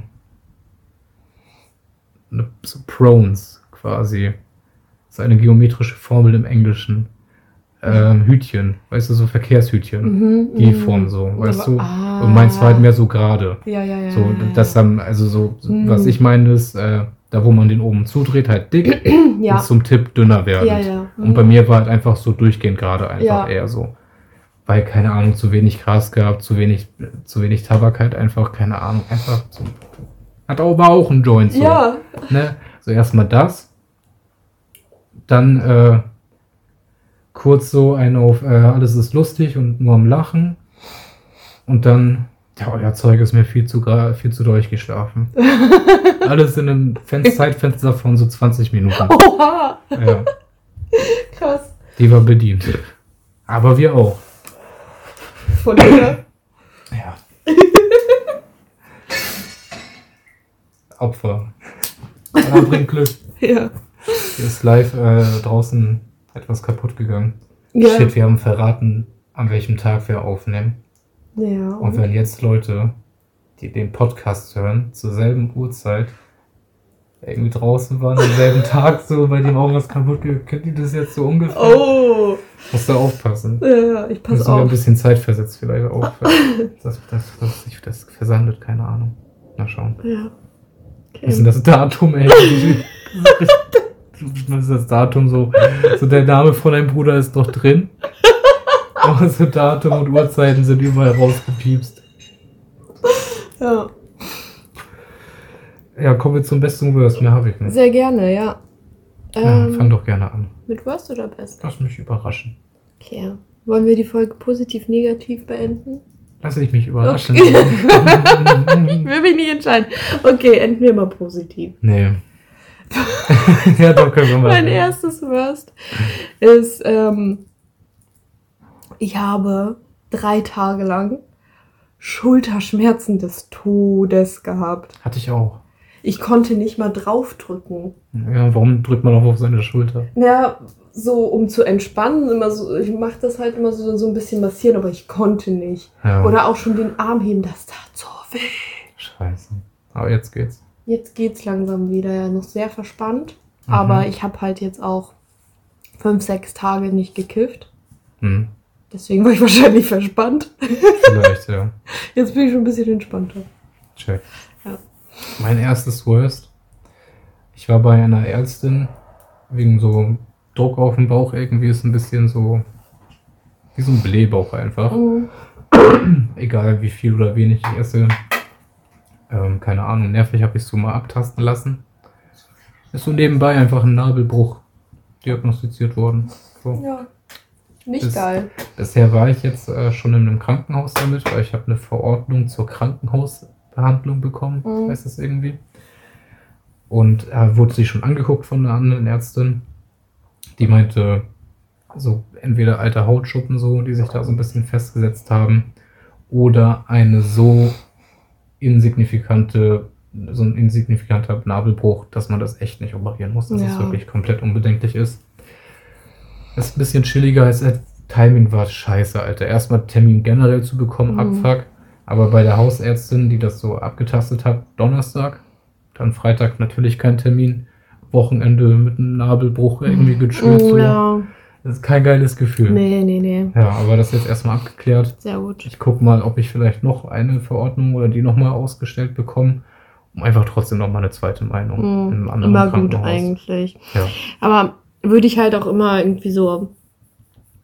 eine so Prones quasi. Das ist eine geometrische Formel im Englischen. Ähm, Hütchen, weißt du, so Verkehrshütchen. Mhm, Die mhm. Form so, weißt Aber- du? ah. Und meins war halt mehr so gerade. Ja, ja, ja. So, ja, ja. das dann, also so, Mhm. was ich meine ist, äh, da wo man den oben zudreht, halt dick ja. und zum Tipp dünner werden. Ja, ja. Mhm. Und bei mir war halt einfach so durchgehend gerade einfach Ja. eher so. Weil, keine Ahnung, zu wenig Gras gab, zu wenig, zu wenig Tabak halt einfach, keine Ahnung, einfach so. Hat aber auch ein Joint so. Ja. Ne? So erstmal das. Dann äh, kurz so ein auf äh, alles ist lustig und nur am Lachen. Und dann, ja, euer Zeug ist mir viel zu, gra- viel zu durchgeschlafen. Alles in einem Fen- Zeitfenster von so zwanzig Minuten. Oha. Ja, Krass. die war bedient. Aber wir auch. Von dir. Ja. Opfer. Aber bringt Glück. Ja. Hier ist live äh, draußen etwas kaputt gegangen. Ja. Shit, wir haben verraten, an welchem Tag wir aufnehmen. Ja. Und wenn jetzt Leute, die den Podcast hören, zur selben Uhrzeit irgendwie draußen waren, am selben Tag so, bei dem auch was kaputt geht, könnt ihr das jetzt so ungefähr? Oh. Musst du aufpassen. Ja, ja, ich pass Müssen wir ein auf. bisschen Zeit versetzt vielleicht auch. dass das, das sich das versandet, keine Ahnung. Mal schauen. Ja. Was ist denn das Datum, ey? Was ist das Datum so? So der Name von deinem Bruder ist noch drin. Aber so Datum und Uhrzeiten sind überall rausgepiepst. Ja. Ja, kommen wir zum besten Worst. Mehr habe ich nicht. Sehr gerne, ja. Ja, Ähm, fang doch gerne an. mit Worst oder Best? Lass mich überraschen. Okay. Wollen wir die Folge positiv, negativ beenden? Lass ich mich überraschen. Ich will mich nicht entscheiden. Okay, enden wir mal positiv. Nee. Ja, doch, können wir mal. Mein erstes Worst ist, ähm, ich habe drei Tage lang Schulterschmerzen des Todes gehabt. Hatte ich auch. Ich konnte nicht mal draufdrücken. Ja, warum drückt man auch auf seine Schulter? Ja, so um zu entspannen, immer so, ich mache das halt immer so, so ein bisschen massieren, aber ich konnte nicht. Ja. Oder auch schon den Arm heben, das tat so weh. Scheiße. Aber jetzt geht's. Jetzt geht's langsam wieder, ja, noch sehr verspannt. Mhm. Aber ich habe halt jetzt auch fünf, sechs Tage nicht gekifft. Hm. Deswegen war ich wahrscheinlich verspannt. Vielleicht, ja. Jetzt bin ich schon ein bisschen entspannter. Check. Ja. Mein erstes Worst. Ich war bei einer Ärztin wegen so Druck auf dem Bauch. Irgendwie ist ein bisschen so wie so ein Blähbauch einfach. Mhm. Egal wie viel oder wenig ich esse. Ähm, keine Ahnung, nervig habe ich es so mal abtasten lassen. Ist so nebenbei einfach ein Nabelbruch diagnostiziert worden. So. Ja, nicht Das- geil. Bisher war ich jetzt äh, schon in einem Krankenhaus damit, weil ich habe eine Verordnung zur Krankenhausbehandlung bekommen, Mhm. heißt es irgendwie. Und äh, wurde sich schon angeguckt von einer anderen Ärztin. Die meinte, so entweder alte Hautschuppen so, die sich da so ein bisschen festgesetzt haben, oder eine so insignifikante, so ein insignifikanter Nabelbruch, dass man das echt nicht operieren muss, dass es Ja. wirklich komplett unbedenklich ist. Das ist ein bisschen chilliger als äh, Timing war scheiße, Alter. Erstmal Termin generell zu bekommen, Mhm. Abfuck. Aber bei der Hausärztin, die das so abgetastet hat, Donnerstag, dann Freitag natürlich kein Termin. Wochenende mit einem Nabelbruch irgendwie gechillt. Oh, so. ja. Das ist kein geiles Gefühl. Nee, nee, nee. Ja, aber das ist jetzt erstmal abgeklärt. Sehr gut. Ich gucke mal, ob ich vielleicht noch eine Verordnung oder die nochmal ausgestellt bekomme, um einfach trotzdem nochmal eine zweite Meinung in einem Mhm. anderen Immer gut Krankenhaus. eigentlich. Ja. Aber würde ich halt auch immer irgendwie so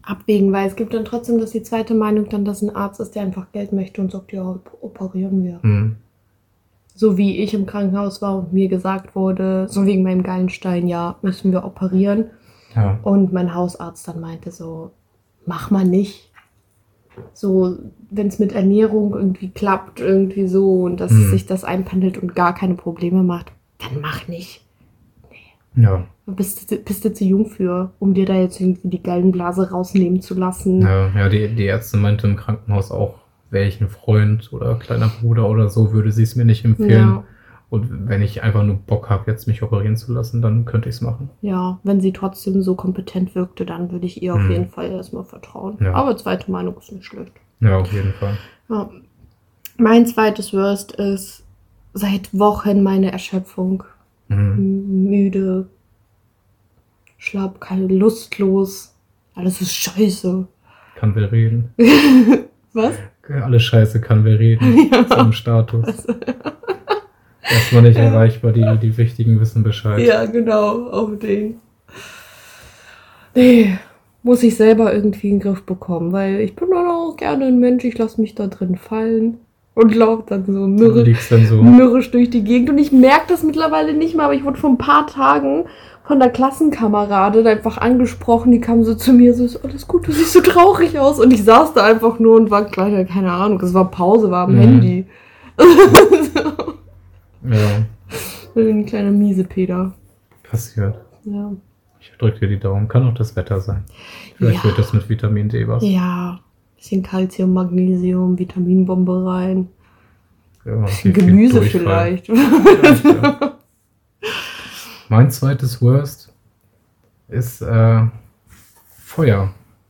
abwägen, weil es gibt dann trotzdem, dass die zweite Meinung dann, dass ein Arzt ist, der einfach Geld möchte und sagt, ja, operieren wir. Hm. So wie ich im Krankenhaus war und mir gesagt wurde, so wegen meinem Gallenstein, ja, müssen wir operieren. Ja. Und mein Hausarzt dann meinte so, mach mal nicht. So, wenn es mit Ernährung irgendwie klappt, irgendwie so und dass Hm. sich das einpendelt und gar keine Probleme macht, dann mach nicht. Ja. Bist du, bist du zu jung für, um dir da jetzt irgendwie die Gallenblase rausnehmen zu lassen? Ja, ja die, die Ärztin meinte im Krankenhaus auch, wäre ich ein Freund oder kleiner Bruder oder so, würde sie es mir nicht empfehlen. Ja. Und wenn ich einfach nur Bock habe, jetzt mich operieren zu lassen, dann könnte ich es machen. Ja, wenn sie trotzdem so kompetent wirkte, dann würde ich ihr auf Hm. jeden Fall erstmal vertrauen. Ja. Aber zweite Meinung ist nicht schlecht. Ja, auf jeden Fall. Ja. Mein zweites Worst ist seit Wochen meine Erschöpfung. Mhm. M- Müde, schlapp, keine lustlos. Alles ist scheiße. Kann wer reden. Was? Alles Scheiße kann wer reden. Ja. Zum Status. Erstmal nicht erreichbar, die, die Wichtigen wissen Bescheid. Ja, genau, auf den. Nee, muss ich selber irgendwie in den Griff bekommen, weil ich bin dann auch gerne ein Mensch, ich lasse mich da drin fallen und laufe dann so Du mürrisch, liegst dann so. mürrisch durch die Gegend und ich merke das mittlerweile nicht mehr, aber ich wurde vor ein paar Tagen von der Klassenkamerade einfach angesprochen, die kam so zu mir, so, ist alles gut, du siehst so traurig aus und ich saß da einfach nur und war gleich, keine Ahnung, es war Pause, war am Mhm. Handy. Ja, Ein kleiner Miesepeter. passiert. Ja. Ich drücke dir die Daumen. Kann auch das Wetter sein. Vielleicht Ja. wird das mit Vitamin D was. Ja, bisschen Calcium, Magnesium, Vitaminbombe rein. Ja, Bisschen viel- viel Gemüse Durchfall. vielleicht. Vielleicht, ja. Mein zweites Worst ist äh, Feuer.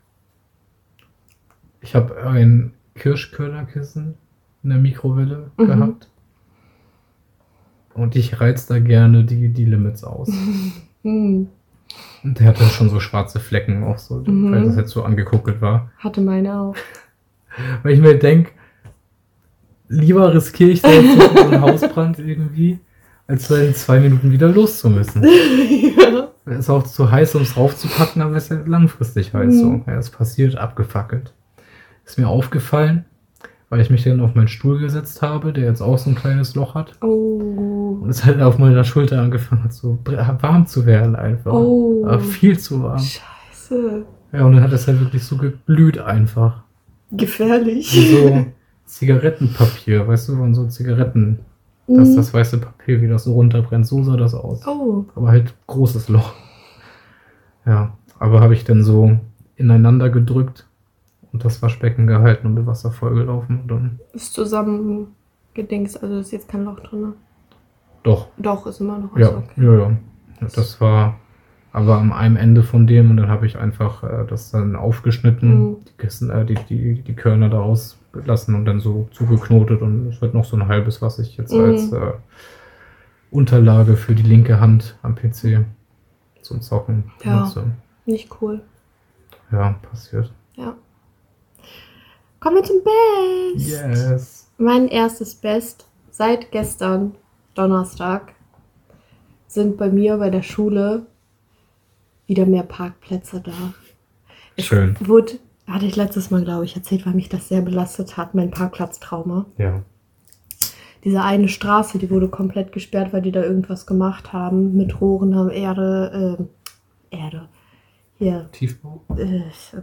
Ich habe ein Kirschkörnerkissen in der Mikrowelle Mhm. gehabt. Und ich reiz da gerne die, die Limits aus. Hm, Und der hatte schon so schwarze Flecken auch so, Mhm. weil das jetzt so angekuckelt war. hatte meine auch. Weil ich mir denke, lieber riskiere ich da jetzt noch so einen Hausbrand irgendwie, als dann in zwei Minuten wieder los zu müssen. Ja. Ist auch zu heiß, um es draufzupacken, aber es ist ja langfristig heiß Mhm. so. Ja, es passiert, abgefackelt. Ist mir aufgefallen, weil ich mich dann auf meinen Stuhl gesetzt habe, der jetzt auch so ein kleines Loch hat. Oh. Und es halt auf meiner Schulter angefangen hat, so br- warm zu werden einfach. Oh. Aber viel zu warm. Scheiße. Ja, und dann hat es halt wirklich so geglüht einfach. Gefährlich. Wie so Zigarettenpapier, weißt du, von so Zigaretten. Das, Mhm. das weiße Papier, wie das so runterbrennt, so sah das aus. Oh. Aber halt großes Loch. Ja, aber habe ich dann so ineinander gedrückt und das Waschbecken gehalten und mit Wasser vollgelaufen. Und dann, Ist zusammen gedingst, also ist jetzt kein Loch drin. doch, Doch, ist immer noch. ja, Also, okay. ja, ja. Das war aber am einem Ende von dem und dann habe ich einfach äh, das dann aufgeschnitten, Mhm. die, Kissen, äh, die, die, die Körner da rausgelassen und dann so zugeknotet und es wird noch so ein halbes, was ich jetzt Mhm. als äh, Unterlage für die linke Hand am P C zum Zocken Ja. benutze. Nicht cool. Ja, passiert. Ja. Kommen wir zum Best. Yes. Mein erstes Best seit gestern, Donnerstag, sind bei mir bei der Schule wieder mehr Parkplätze da. Schön. Wurde, hatte ich letztes Mal, glaube ich, erzählt, weil mich das sehr belastet hat, mein Parkplatztrauma. Ja. Diese eine Straße, die wurde komplett gesperrt, weil die da irgendwas gemacht haben. Mit Rohren haben Erde, ähm, Erde, hier, Tiefbau? äh,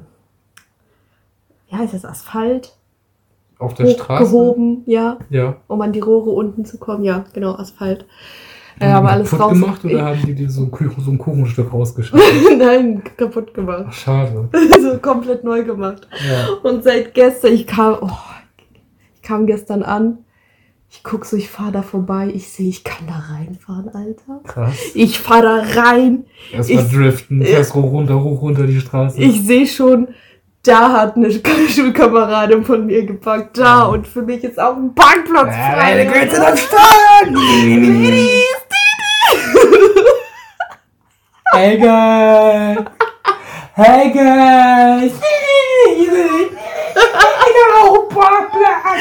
wie heißt das, Asphalt Auf der Straße? hochgehoben, ja, Ja. um an die Rohre unten zu kommen. Ja, genau, Asphalt. Äh, aber alles kaputt raus. gemacht oder haben die dir so ein, Kuchen, so ein Kuchenstück rausgeschnitten? Nein, kaputt gemacht. Ach, schade. So komplett neu gemacht. Ja. Und seit gestern, ich kam, oh, ich kam gestern an, ich guck so, ich fahre da vorbei, ich sehe, ich kann da reinfahren, Alter. Krass. Ich fahre da rein, Erstmal Ich- driften, fährst hoch runter, hoch runter die Straße. ich sehe schon, da hat eine Schulkameradin von mir geparkt, da, und für mich ist auch ein Parkplatz frei. dann steuern! Hey guys! Hey guys! Ich hab auch einen Parkplatz!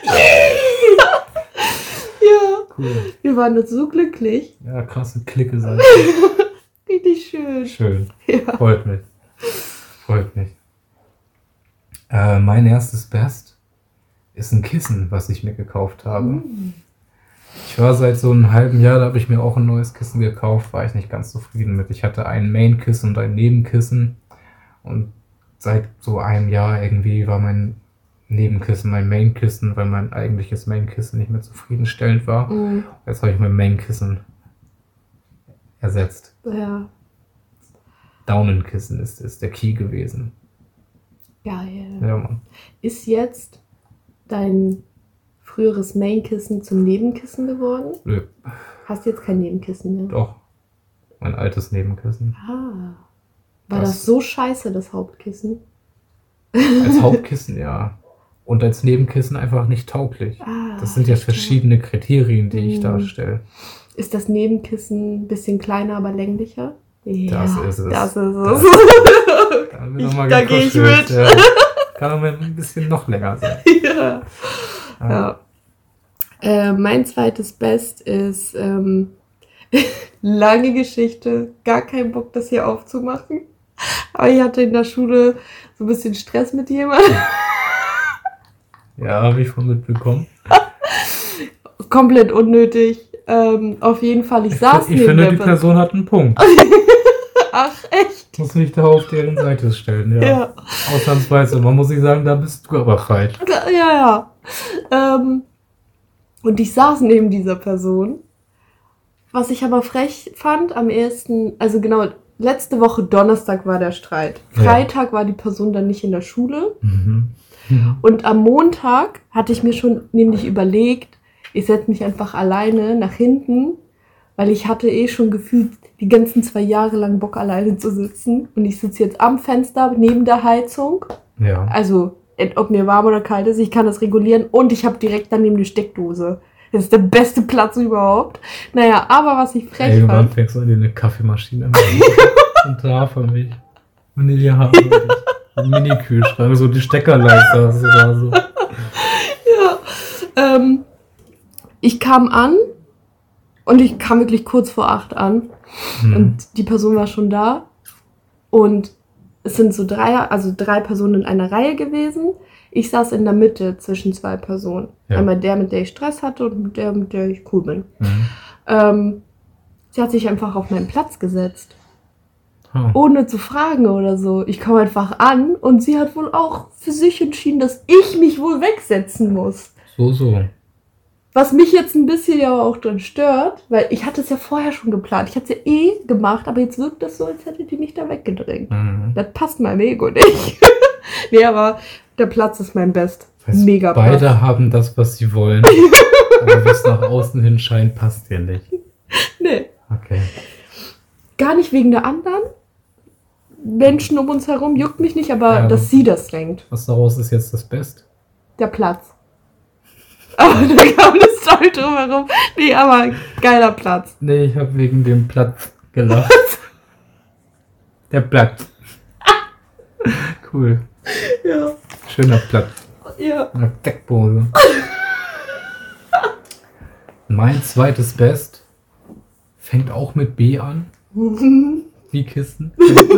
Ja, Cool. wir waren jetzt so glücklich. Ja, krasse Clique sein. Richtig schön. Schön. Ja. Freut mich. Freut mich. Äh, mein erstes Best ist ein Kissen, was ich mir gekauft habe. Mm. Ich war seit so einem halben Jahr, da habe ich mir auch ein neues Kissen gekauft, war ich nicht ganz zufrieden mit. Ich hatte ein Main-Kissen und ein Nebenkissen und seit so einem Jahr irgendwie war mein Nebenkissen mein Main-Kissen, weil mein eigentliches Main-Kissen nicht mehr zufriedenstellend war. Mm. Jetzt habe ich mein Main-Kissen ersetzt. Ja. Daunenkissen ist, ist der Key gewesen. Geil. Ja, Mann. Ist jetzt dein früheres Mainkissen zum Nebenkissen geworden? Nö, Hast jetzt kein Nebenkissen mehr? doch. Mein altes Nebenkissen. Ah. War Das- das so scheiße, das Hauptkissen? Als Hauptkissen, ja. Und als Nebenkissen einfach nicht tauglich. Ah, Das sind ja verstehe. verschiedene Kriterien, die ich Mhm. darstelle. Ist das Nebenkissen ein bisschen kleiner, aber länglicher? Ja, Das ist es. Das ist Das- es. Da, haben wir Ich- noch mal da geh ich gekuschelt, mit. Ja. Kann aber ein bisschen noch länger sein. Ja. Ja. Äh, mein zweites Best ist ähm, lange Geschichte, gar keinen Bock, das hier aufzumachen. Aber ich hatte in der Schule so ein bisschen Stress mit jemandem. Ja, habe ich von mitbekommen. Komplett unnötig. Ähm, auf jeden Fall, ich saß ich neben finde, der die Person. Person hat einen Punkt. Ach, echt? Muss mich da auf deren Seite stellen, ja. Ja. Ausnahmsweise. Man muss sich sagen, da bist du aber falsch. Ja, ja. Ähm, und ich saß neben dieser Person. Was ich aber frech fand, am ersten, also genau, letzte Woche Donnerstag war der Streit. Ja. Freitag war die Person dann nicht in der Schule. Mhm. Und am Montag hatte ich mir schon nämlich überlegt, ich setze mich einfach alleine nach hinten, weil ich hatte eh schon gefühlt die ganzen zwei Jahre lang Bock alleine zu sitzen. Und ich sitze jetzt am Fenster neben der Heizung. Ja. Also, ob mir warm oder kalt ist, ich kann das regulieren. Und ich habe direkt daneben eine Steckdose. Das ist der beste Platz überhaupt. Naja, aber was ich frech Irgendwann fand. fängst du an, dir eine Kaffeemaschine machen. Und Hafermilch. Vanillehafermilch. Ein Mini-Kühlschrank, so die Steckerleiste hast du da so. Ja, ähm, ich kam an und ich kam wirklich kurz vor acht an Hm. und die Person war schon da und es sind so drei, also drei Personen in einer Reihe gewesen. Ich saß in der Mitte zwischen zwei Personen. Ja. Einmal der, mit der ich Stress hatte und mit der, mit der ich cool bin. Mhm. Ähm, sie hat sich einfach auf meinen Platz gesetzt. Oh. Ohne zu fragen oder so. Ich komme einfach an und sie hat wohl auch für sich entschieden, dass ich mich wohl wegsetzen muss. So, so. Was mich jetzt ein bisschen ja auch dran stört, weil ich hatte es ja vorher schon geplant. Ich hatte es ja eh gemacht, aber jetzt wirkt das so, als hätte die mich da weggedrängt. Mhm. Das passt meinem Ego nicht. Nee, aber der Platz ist mein Best. Weißt, Mega Platz. beide haben das, was sie wollen. Aber wie es nach außen hin scheint, passt dir nicht. Nee, Okay. gar nicht wegen der anderen Menschen um uns herum, juckt mich nicht, aber Ja. dass sie das lenkt. Was daraus ist jetzt das Beste? Der Platz. Aber da kam eine Story drumherum. Nee, aber geiler Platz. Nee, ich habe wegen dem Platz gelacht. Der Platz. Cool. Ja. Schöner Platz. Ja. Eine Deckpose. Mein zweites Best fängt auch mit B an. Wie Kisten.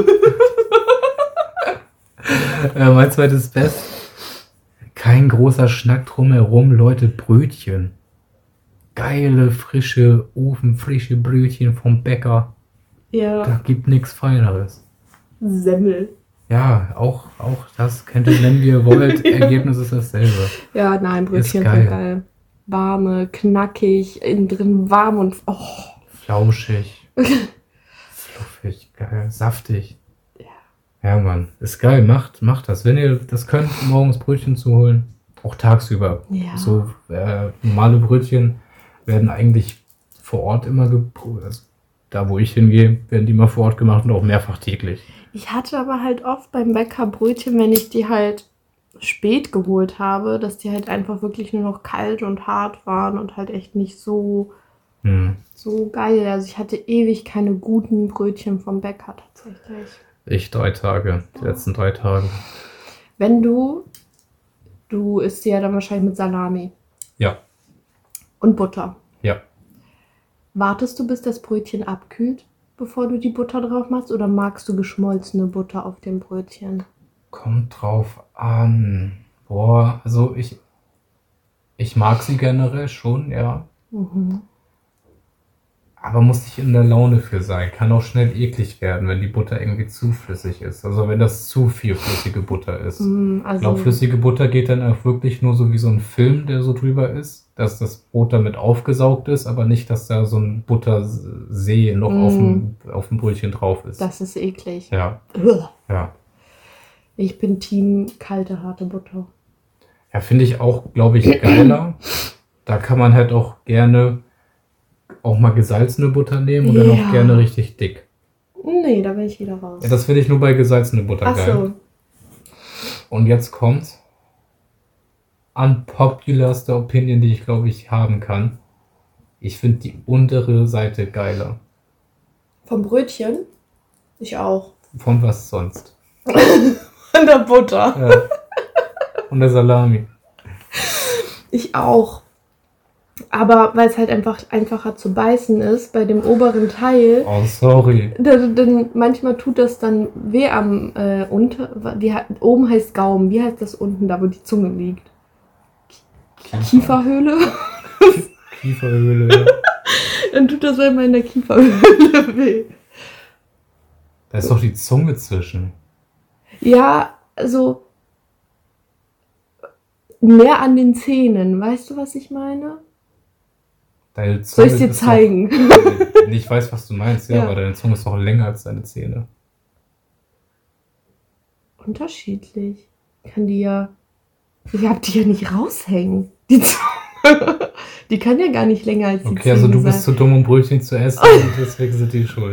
äh, mein zweites Best. Kein großer Schnack drumherum, Leute, Brötchen. Geile, frische, ofenfrische Brötchen vom Bäcker. Ja. Da gibt nichts Feineres. Semmel. Ja, auch, auch das könnt ihr nennen, wie ihr wollt. Ergebnis ist dasselbe. Ja, nein, Brötchen Ist sind geil. geil. Warme, knackig, innen drin warm und oh. Flauschig. Fluffig, geil, saftig. Ja, Mann, ist geil, macht, macht das. Wenn ihr das könnt, morgens Brötchen zu holen, auch tagsüber. Ja. So äh, normale Brötchen werden eigentlich vor Ort immer gebrüht. Also, da, wo ich hingehe, werden die immer vor Ort gemacht und auch mehrfach täglich. Ich hatte aber halt oft beim Bäcker Brötchen, wenn ich die halt spät geholt habe, dass die halt einfach wirklich nur noch kalt und hart waren und halt echt nicht so, Hm. so geil. Also ich hatte ewig keine guten Brötchen vom Bäcker tatsächlich. Ich drei Tage, die letzten drei Tage. Wenn du, du isst die ja dann wahrscheinlich mit Salami Ja, und Butter. ja. Wartest du, bis das Brötchen abkühlt, bevor du die Butter drauf machst? Oder magst du geschmolzene Butter auf dem Brötchen? Kommt drauf an. Boah, also ich, ich mag sie generell schon, ja. Mhm. Aber muss nicht in der Laune für sein. Kann auch schnell eklig werden, wenn die Butter irgendwie zu flüssig ist. Also wenn das zu viel flüssige Butter ist. Mm, Ich also, glaube, flüssige Butter geht dann auch wirklich nur so wie so ein Film, der so drüber ist. Dass das Brot damit aufgesaugt ist, aber nicht, dass da so ein Buttersee noch Mm. auf, dem, auf dem Brötchen drauf ist. das ist eklig. Ja, Ugh. ja. Ich bin Team kalte, harte Butter. Ja, finde ich auch, glaube ich, geiler. Da kann man halt auch gerne auch mal gesalzene Butter nehmen oder Ja. noch gerne richtig dick. Nee, da bin ich wieder raus. Ja, das finde ich nur bei gesalzene Butter Ach geil. so. Und jetzt kommt unpopularste Opinion, die ich glaube ich haben kann. Ich finde die untere Seite geiler. Vom Brötchen? Ich auch. Von was sonst? Von der Butter. Ja. Und der Salami. Ich auch. Aber weil es halt einfach einfacher zu beißen ist, bei dem oberen Teil, Oh, sorry. dann, dann manchmal tut das dann weh am äh, unter. Wie, he- oben heißt Gaumen. Wie heißt das unten, da wo die Zunge liegt? Kieferhöhle? Kieferhöhle, ja. Dann tut das manchmal in der Kieferhöhle weh. Da ist doch die Zunge zwischen. Ja, also mehr an den Zähnen. Weißt du, was ich meine? Deine Soll Zunge ich es dir ist zeigen? Doch, ich weiß, was du meinst, ja, Ja. aber deine Zunge ist doch länger als deine Zähne. Unterschiedlich. Kann die ja. Ich hab die ja nicht raushängen. Die Zunge. Die kann ja gar nicht länger als die Okay, Zähne also du sein. bist zu dumm, um Brötchen zu essen und deswegen sind die schuld.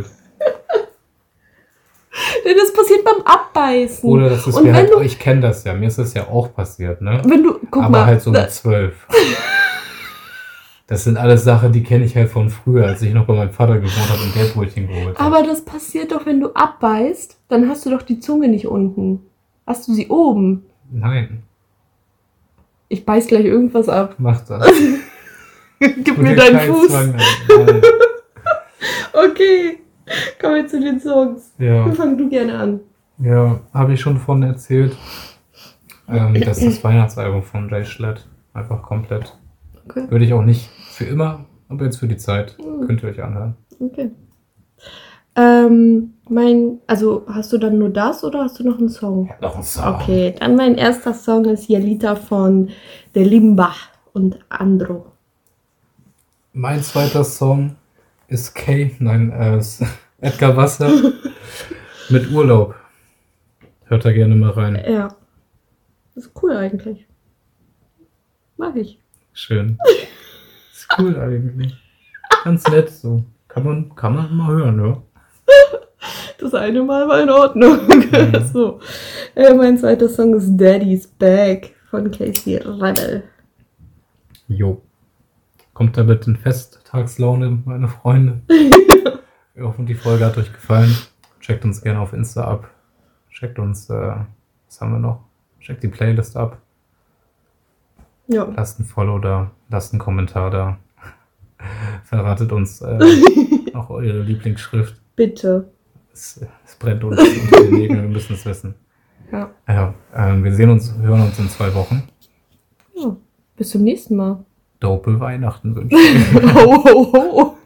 Das passiert beim Abbeißen. Oder das ist Und mir wenn halt, du- ich kenne das ja, mir ist das ja auch passiert, ne? Wenn du, guck aber mal, halt so da- mit zwölf. Das sind alles Sachen, die kenne ich halt von früher, als ich noch bei meinem Vater gewohnt habe und der Brötchen geholt hat. aber das passiert doch, wenn du abbeißt, dann hast du doch die Zunge nicht unten. Hast du sie oben? Nein, Ich beiß gleich irgendwas ab. mach das. Gib Tu mir dir deinen keinen Fuß. Zwang an. Nein. Okay, kommen wir zu den Songs. Ja, Fang du gerne an. ja, habe ich schon von erzählt. Ähm, das ist das Weihnachtsalbum von Jay Schlatt. Einfach komplett. Okay. Würde ich auch nicht für immer, aber jetzt für die Zeit. Könnt ihr euch anhören. Okay. Ähm, mein, also hast du dann nur das oder hast du noch einen Song? Noch ein Song. Okay, dann mein erster Song ist Jelita von Der Limba und Andro. Mein zweiter Song ist Kay, nein, äh, ist Edgar Wasser mit Urlaub. Hört da gerne mal rein. Ja. Das ist cool eigentlich. Mag ich. Schön. Ist cool eigentlich. Ganz nett so. Kann man, kann man mal hören, ja. Das eine Mal war in Ordnung. Mhm. So. Äh, mein zweiter Song ist Daddy's Back von Casey Rebel. Jo. Kommt damit in Festtagslaune, meine Freunde. Wir hoffen, die Folge hat euch gefallen. Checkt uns gerne auf Insta ab. Checkt uns, äh, was haben wir noch? Checkt die Playlist ab. Ja. Lasst ein Follow da. Lasst einen Kommentar da. Verratet uns äh, auch eure Lieblingsschrift. Bitte. Es, es brennt uns unter den Nägeln, wir müssen es wissen. Ja. Ja, ähm, wir sehen uns, hören uns in zwei Wochen. Ja. Bis zum nächsten Mal. Dope Weihnachten wünsche ich. ho, ho, ho.